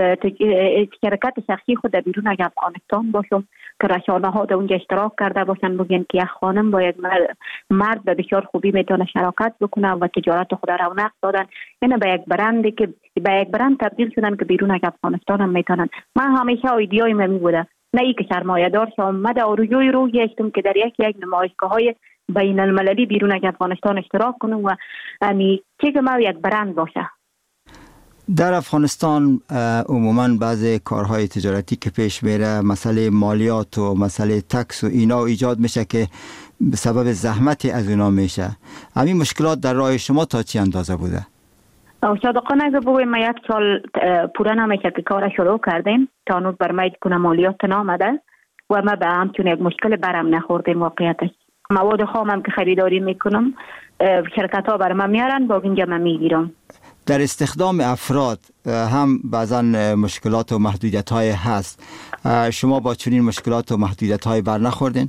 یک شرکت شخصی خود در بیرون از افغانستان باشم که رسانه‌ها در اونجا اشتراک کرده باشن، بگن که یک خانم با یک مرد به بسیار خوبی میتونه شراکت بکنه و تجارت خود رونق دادن. یعنی به یک برندی که به یک برند تبدیل شدن که بیرون از افغانستان هم میتونن. من همیشه ایده‌ای من بوده نه ای که سرمایه‌دار شم. من در آرزوی روحی هستم که در یک نمایشگاه‌های بین المللی بیرون از افغانستان اشتراک کنم و چیزی ما یک برند باشه. در افغانستان عموماً بعضی کارهای تجارتی که پیش میره، مسئله مالیات و مسئله تکس و اینا ایجاد میشه که به سبب زحمتی از اونا میشه. همین مشکلات در راه شما تا چی اندازه بوده؟ صادقانه اگه بگویم ما 1 سال پوره نمیشه که کار شروع کردیم تا هنوز بر ما کنه مالیات نامده و ما به همچون یک مشکل برم نخوردیم. واقعیتش مواد خام هم که خریداری میکنم شرکت ها بر ما میارن با اینجا من میگیرم. در استخدام افراد هم بعضا مشکلات و محدودیت های هست. شما با چنین مشکلات و محدودیت های بر نخوردین؟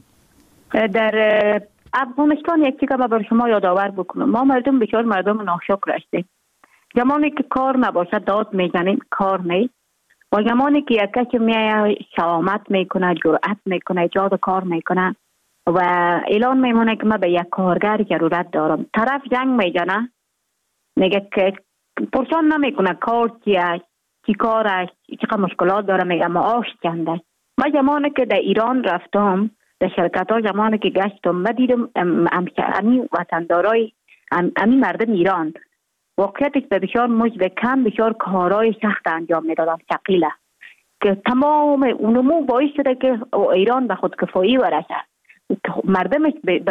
در افغانستان یک چیزی که بر شما یادآور بکنم، ما مردم بسیار مردم ناشکر هستیم. زمانی که کار نباشد داد میزنیم کار نیست و زمانی که یک کسی میاد شهامت میکنه، جرأت میکنه، ایجاد کار میکنه و اعلان میمونه که من به یک کارگر ضرورت دارم، طرف جنگ میزنه میگه که پرسان نمیکنه کار چیه، چی کار است، چقدر مشکلات داره، میگه معاش چند است. من زمانی که در ایران رفتم در شرکت ها، زمانی که گشتم من دیدم امی وطندارای امی مردم ایران واقعیتش به بسیار مجد کم بسیار کارهای سخت انجام میدادن، ثقیله، که تمام اونمو باعث شده که ایران به خودکفایی برسه. مردمش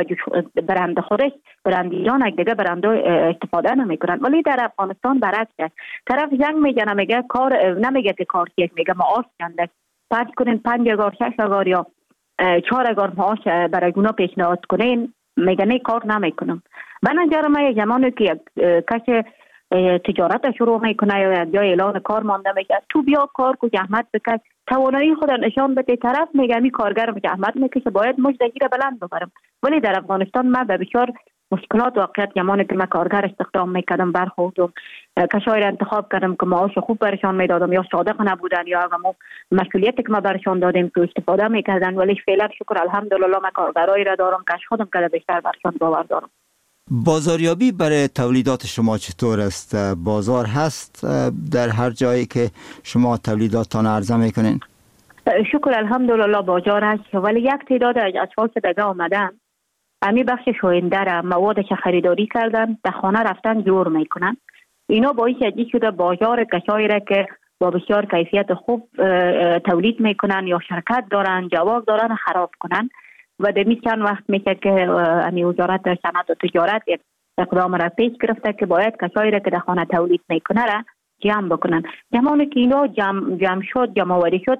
برند خودش، برند ایران دیگه برند استفاده نمیکنن. ولی در افغانستان برعکس است. طرف جنگ میزنه میگه کار نمیگه که کار چیه، میگه معاش چنده، فرض کنین 5000 6000 یا 4000 معاش برای اونا پیشنهاد کنین، میگه نه کار نمیکنم. به نظر من زمانی که کسی تجارت شروع میکنه یا جای اعلان کار مانده میشه، تو بیا کار کو، زحمت بکش، توانایی خود نشان بده. طرف میگه می کارگر زحمت میکشه باید مجد بلند ببرم. ولی در افغانستان من به بسیار مشکلات واقعیت زمانی که من کارگر استخدام میکردم برخوردم، کسایی را انتخاب کردم که معاش خوب برشان میدادم یا صادق نبودن یا همون مسئولیتی که ما برشان دادیم تو استفاده میکردن. ولی فعلا شکر الحمدلله من کارگرایی را دارم که خودم کده بیشتر برشان باور دارم. بازاریابی برای تولیدات شما چطور است؟ بازار هست در هر جایی که شما تولیداتتان عرضه میکنین؟ شکر الحمدلله بازار هست، ولی یک تعداد از اشخاص دیگه آمدن امی بخش شوینده را موادش خریداری کردن در خانه رفتن جور میکنن. اینا باعث شده بازار کسایی را که با بسیار کیفیت خوب تولید میکنن یا شرکت دارن، جواز دارن، خراب کنن. و دمی چند وقت میشه که امی وزارت صنعت و تجارت یک اقدام را پیش گرفته که باید کسایی را که در خانه تولید میکنه را جمع بکنن. زمانی که اینا جمع شد، جمع آوری شد،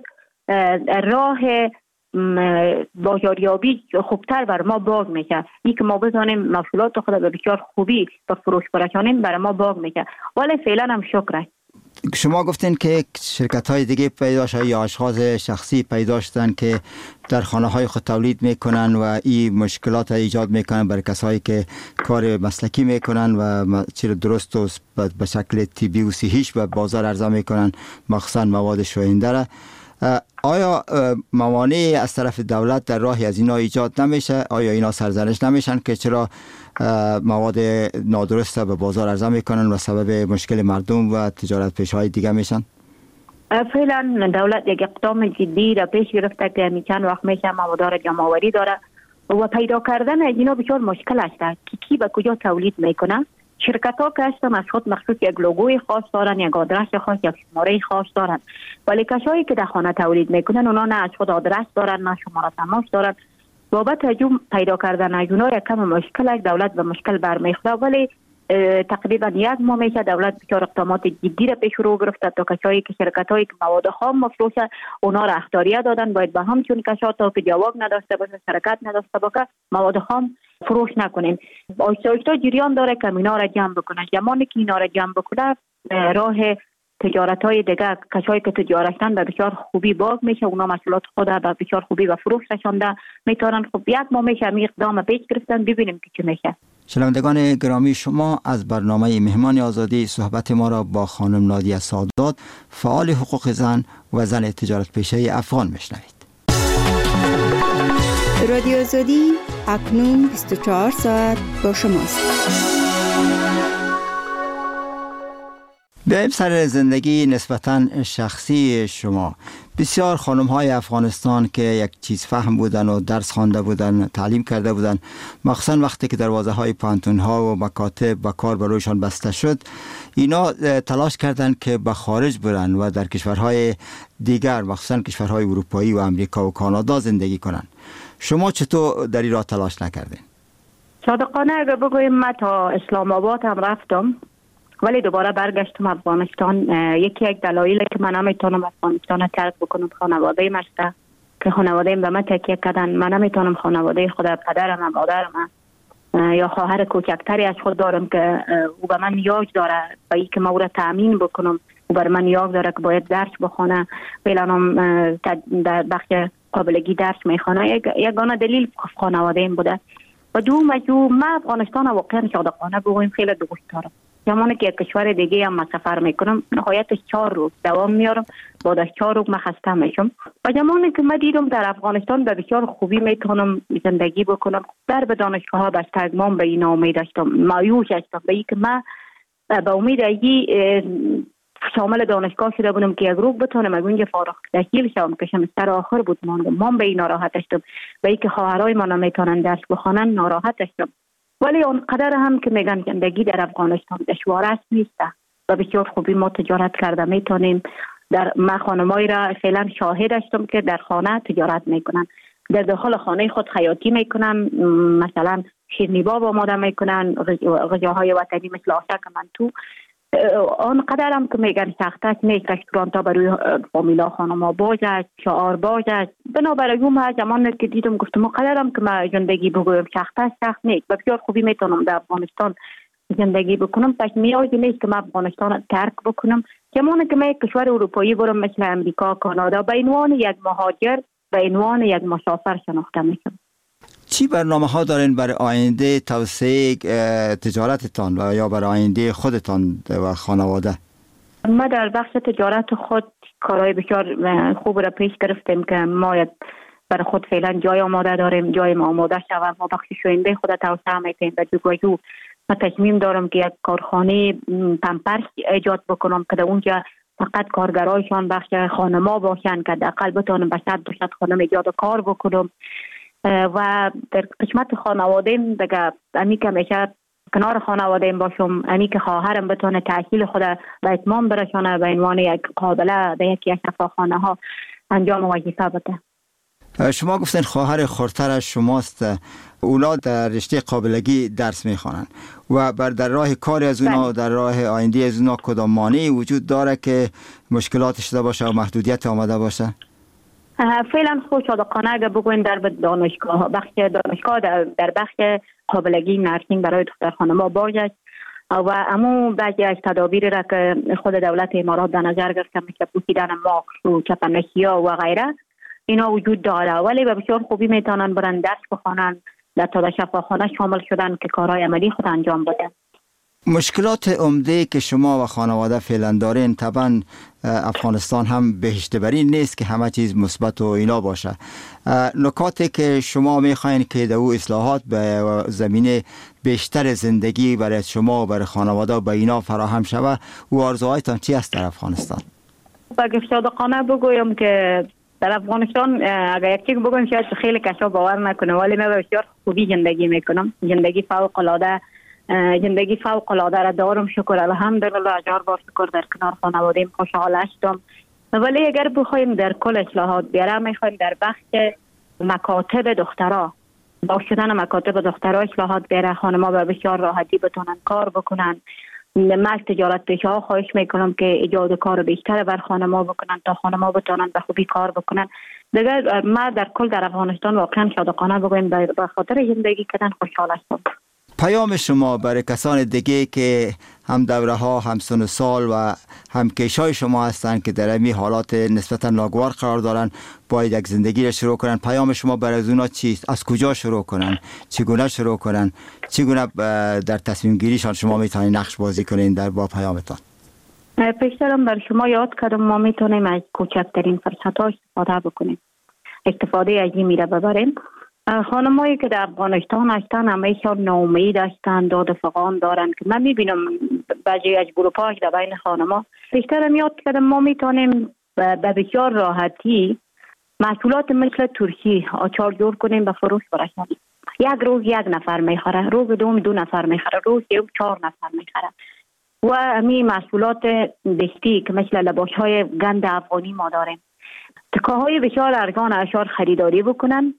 راه بازاریابی خوبتر بر ما باز میشه. این که ما بزنیم محصولات خود به بسیار خوبی به فروش برسانیم بر ما باز میشه. ولی فعلا هم شکر. شما گفتین که شرکت های دیگه پیدا شد یا اشخاص شخصی پیدا شدن که در خانه های خود تولید میکنن و این مشکلات ایجاد میکنن برای کسایی که کار مسلکی میکنن و چیز درست و به شکل طبی و صحیح و بازار عرضه میکنن، مخصوصا مواد شوینده را. آیا موانعی از طرف دولت در راهی از اینا ایجاد نمیشه؟ آیا اینا سرزنش نمیشن که چرا مواد نادرست به بازار عرضه میکنن و سبب مشکل مردم و تجارت پیشهای دیگه میشن؟ فعلا دولت یک اقدام جدی را پیش گرفته که چند وقت میشه مواد جمع آوری داره و پیدا کردن اینا بسیار مشکل است که کی به کجا تولید میکنه. شرکت ها که هستن از خود مخصوص یک لوگوی خاص دارن، یک آدرس خاص، یک شماره خاص دارن. ولی کسایی که در خانه تولید میکنن اونا نه از خود آدرس دارن نه شماره تماس دارن. بابت هجوم پیدا کردن از اونا یک کم مشکل است. دولت به مشکل برمیخوره، ولی تقریبا یک ماه میشه دولت بسیار اقدامات جدی را پیش رو گرفته تا کسایی که شرکت هایی که مواد خام مفروشه اونا را اختیاریه دادن باید به همچون کسات تا که جواز نداشته باشه، شرکت نداشته باشه، مواد خام فروش نکنین. آیستا جریان داره که اینا را جمع بکنه. زمانی که اینا را جمع بکنه راه تجارت های دیگه کسایی که تجارتن به بسیار خوبی باز میشه، اونا محصولات خود به بسیار خوبی و فروش رسانده میتونن. خب یک ماه میشه می اقدام پیش گرفتن، ببینیم که چه میشه. شنوندگان گرامی، شما از برنامه مهمان آزادی صحبت ما را با خانم نادیه سادات، فعال حقوق زن و زن تجارت پیشه افغان میشنوید. رادیو آزادی اکنون 24 ساعت با شماست. بیاییم سر زندگی نسبتاً شخصی شما. بسیار خانم های افغانستان که یک چیز فهم بودن و درس خوانده بودن، تعلیم کرده بودن، مخصوصاً وقتی که دروازه های پانتون ها و مکاتب و کار برویشان بسته شد، اینا تلاش کردند که به خارج برن و در کشورهای دیگر، مخصوصاً کشورهای اروپایی و امریکا و کانادا زندگی کنن. شما چطور در این راه تلاش نکردین؟ صادقانه اگر بگویم من تا اسلام آباد هم رفتم ولی دوباره برگشتم افغانستان. یک دلایلی که من نمیتونم افغانستان رو ترک بکنم خانواده مشته که خانواده به من تکیه کردن. من نمیتونم خانواده خود، پدرم، مادرم یا خواهر کوچکتری از خود دارم که او به من نیاز داره و ای که ما او را تامین بکنم. او بر من نیاز داره که باید درس بخونه، فعلا در بخش قابلگی درس میخونه. یگانه دلیل خانواده این بوده. و دوم من افغانستان واقعا صادقانه بگویم خیلی دوست دارم. زمانی که یک کشور دیگه هم سفر میکنم نهایتش 4 روز دوام میارم، بعد از 4 روز من خسته میشم. و زمانی که من دیدم در افغانستان به بسیار خوبی میتونم زندگی بکنم، در به دانشگاه ها بستگمان به این امید داشتم، مایوس هستم به اینکه من به امید شامل دانشگاه شده بودم که یک روز بتونم از اونجا فارغ التحصیل شوم که سمستر آخر بود ماندم. من به این ناراحت هستم، به اینکه خواهرای من نمیتونن درس بخونن ناراحت هستم. ولی اونقدر هم که میگن زندگی در افغانستان دشوار است نیست و بسیار خوبی ما تجارت کرده میتونیم. من خانمایی را فعلا شاهد هستم که در خانه تجارت میکنن، در داخل خانه خود خیاطی میکنن، مثلا شیرینی باب آماده میکنن، غذاهای وطنی مثل آشک، منتو. آنقدر هم که میگن سخت است نیست. رستورانت ها برای فامیلا خانم ها باز است، شعار باز است. بنابراین من زمان که دیدم گفتم قدر هم که من زندگی بگویم سخت است، سخت نیست. بسیار خوبی میتونم در افغانستان زندگی بکنم. پس نیازی نیست که من افغانستان ترک بکنم. زمانی که من یک کشور اروپایی برم مثل امریکا، کانادا، به عنوان یک مهاجر، به عنوان یک مسافر شناخته میشم. چی برنامه ها دارین برای آینده توسعه تجارتتان و یا برای آینده خودتان و خانواده؟ ما در بخش تجارت خود کارهای بسیار خوب را پیش گرفتیم که ما برای خود فعلا جای آماده داریم. جای ما آماده شود، ما بخش شوینده خود توسعه میکنیم. و جوگویو من تصمیم دارم که یک کارخانه پمپرس ایجاد بکنم که در اونجا فقط کارگرایشان بخش خانما باشن که حداقل بتونم به 100 خانم ایجاد کار بکنم. و در قسمت خانواده دیگه امی که میشه کنار خانواده باشم، امی که خواهرم بتونه تحصیل خود به اتمام برسونه، به عنوان یک قابله در یکی از شفاخانه ها انجام وظیفه بده. شما گفتین خواهر خردتر از شماست، اونا در رشته قابلگی درس میخوانن و در راه کار از اونا، در راه آینده از اونا کدام مانعی وجود داره که مشکلاتش داشته باشه و محدودیت آمده باشه؟ فعلا خود صادقانه اگر بگوین در دانشگاه، بخش دانشگاه در بخش قابلگی نرسینگ برای دختر خانما باز است و امو بعضی از تدابیر را که خود دولت امارات در نظر گرفته مثل پوشیدن ماسک و چپنشیا و غیره اینا وجود داره. ولی به بسیار خوبی میتونن برن درس بخونن، در تا شفاخانه شامل شدن که کارهای عملی خود انجام بدن. مشکلات عمده که شما و خانواده فعلا دارین، طبعا افغانستان هم بهشت بری نیست که همه چیز مثبت و اینا باشه. نکاتی که شما میخواین که در او اصلاحات به زمینه بیشتر زندگی برای شما و برای خانواده و به اینا فراهم شود، و آرزوهایتان چی است در افغانستان؟ بگه صادقانه بگویم که در افغانستان اگر یک چیز بگویم شاید خیلی کسا باور نکنه، ولی من بسیار خوبی زندگی میکنم. زندگی فوق العاده را دارم، شکر الحمدلله، 1000 بار شکر. در کنار خانواده‌ام خوشحال هستم. ولی اگر بخوایم در کل اصلاحات بیارم، میخوایم در بخش مکاتب دخترها، با شدن مکاتب دخترها اصلاحات بیاره، خانم‌ها به بسیار راحتی بتونن کار بکنن. من تجارت پیشه ها خواهش میکنم که ایجاد کار بیشتر بر خانم‌ها بکنن تا خانم‌ها بتونن به خوبی کار بکنن. دیگر ما در کل در افغانستان واقعا صادقانه بگویم به خاطر زندگی کردن خوشحال هستم. پیام شما برای کسان دیگه که هم دوره ها، هم سن سال و هم کشای شما هستند که در امی حالات نسبتا ناگوار قرار دارن، باید یک زندگی را شروع کنن، پیام شما برای اونا چیست؟ از کجا شروع کنن؟ چگونه شروع کنن؟ چگونه در تصمیم گیریشان شما میتونید نقش بازی کنین در با پیامتان؟ پیشترم بر شما یاد کردم ما میتونیم از کوچکترین فرصت ها استفاده بکنیم، استفاده از این میره ببریم. خانمایی که در افغانستان هستن همیشه ناامید هستن، داد فغان دارن که من میبینم بعضی از گروپاش در بین خانما. بیشترم یاد کردم ما میتونیم به بسیار راحتی محصولات مثل ترشی آچار جور کنیم، به فروش برسونیم. یک روز یک نفر میخره، روز دوم 2 نفر میخره، روز سوم 4 نفر میخره. و همین محصولات دستی که مثل لباسهای گند افغانی ما داریم. تکاهای بسیار ارزان اشار خریداری بکنن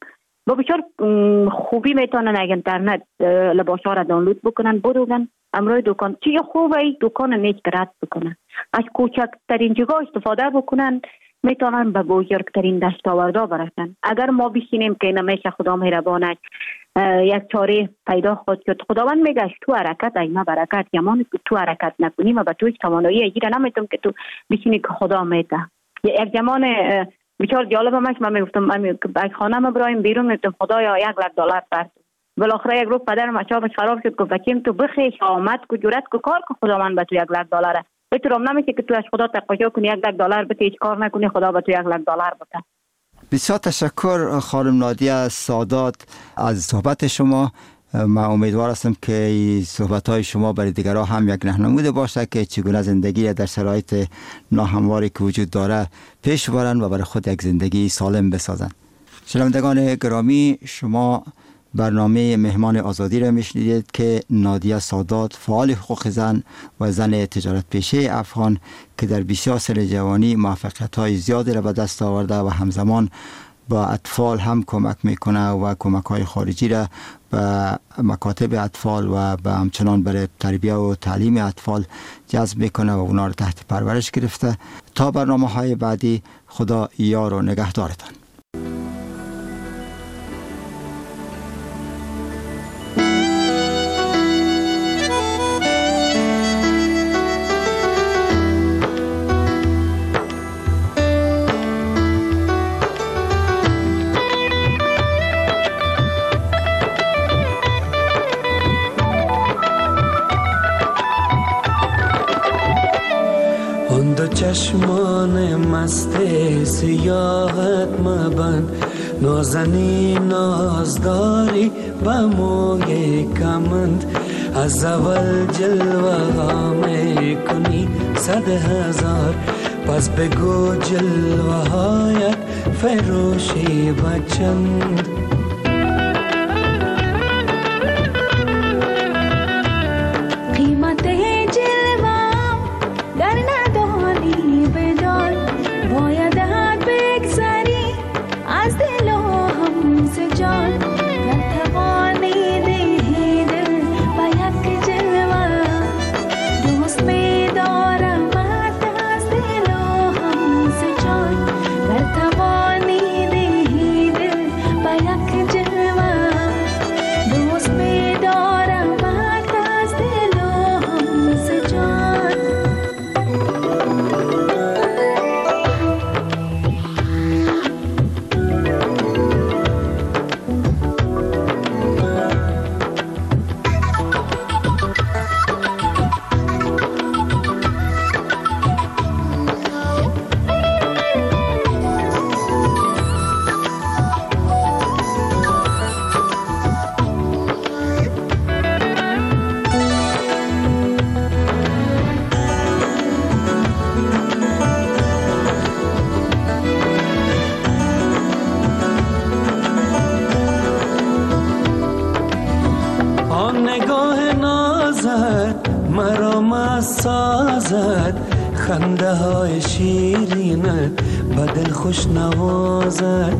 با بسیار خوبی میتونن اگه اینترنت لباس ها را دانلود بکنن بدوگن امروی دکان چی خوبه دکان نیک رد بکنن از کوچکترین جگاه استفاده بکنن میتونن به بزرگترین دستاوردها برسن. اگر ما بشینیم که نمیشه خدا مهربانه یک چاره پیدا خود شد خداوند میگه تو حرکت اینا برکت یمان تو حرکت نکنیم و به توش توانایی ایگیره نمیتونم که تو بشینی که خدا میده. یک زمان بسیار جالب همش من میگفتم از خانه ما برایم بیرون میگفتم خدایا $1,00,000 فرد بالاخره یک روز پدرم اعصابش خراب شد گفت بچیم تو بخیش آمد کو جرأت کو کار کو خداوند به تو $1,00,000 بتونم نمیشه که تو از خدا تقاضا کنی $1,00,000 بده هیچ کار نکنی خدا به تو $1,00,000 بده. بسیار تشکر خانم نادیه سادات از صحبت شما. من امیدوار هستم که صحبت‌های شما برای دیگران هم یک راهنمود باشه که چگونه زندگی در شرایط ناهمواری که وجود داره پیش برن و برای خود یک زندگی سالم بسازن. شنوندگان گرامی، شما برنامه مهمان آزادی را میشنیدید که نادیه سادات فعال حقوق زن و زن تجارت پیشه افغان که در بسیار سن جوانی موفقیت‌های زیادی را به دست آورده و همزمان با اطفال هم کمک میکنه و کمک‌های خارجی را به مکاتب اطفال و به همچنان برای تربیت و تعلیم اطفال جذب میکنه و اونا را تحت پرورش گرفته. تا برنامه‌های بعدی، خدا یار و نگهدارتان. چشمان مست سیاحت مبند نازنی نازداری با موی کمند از اول جلوه ها می کنی 100,000 پس بگو جلوه هایت فروشی بچند خنده های شیرینت به دل خوش نوازد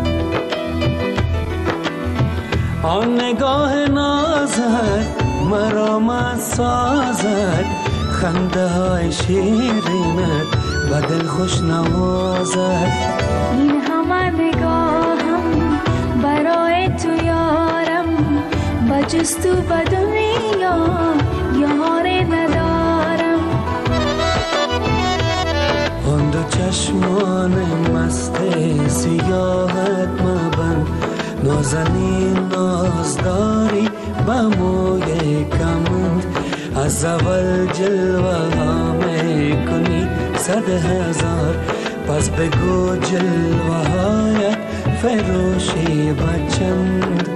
آن نگاه نازت مرا مست سازد خنده های شیرینت به دل خوش نوازد این همه نگاهم برای تو یارم بجز تو به دنیا یاری ندارم آن دو چشمان مست سیاحت مبند نازنین نازداری با موی کمند از اول جلوه ها می کنی 100,000 پس بگو جلوه هایت فروشی بچند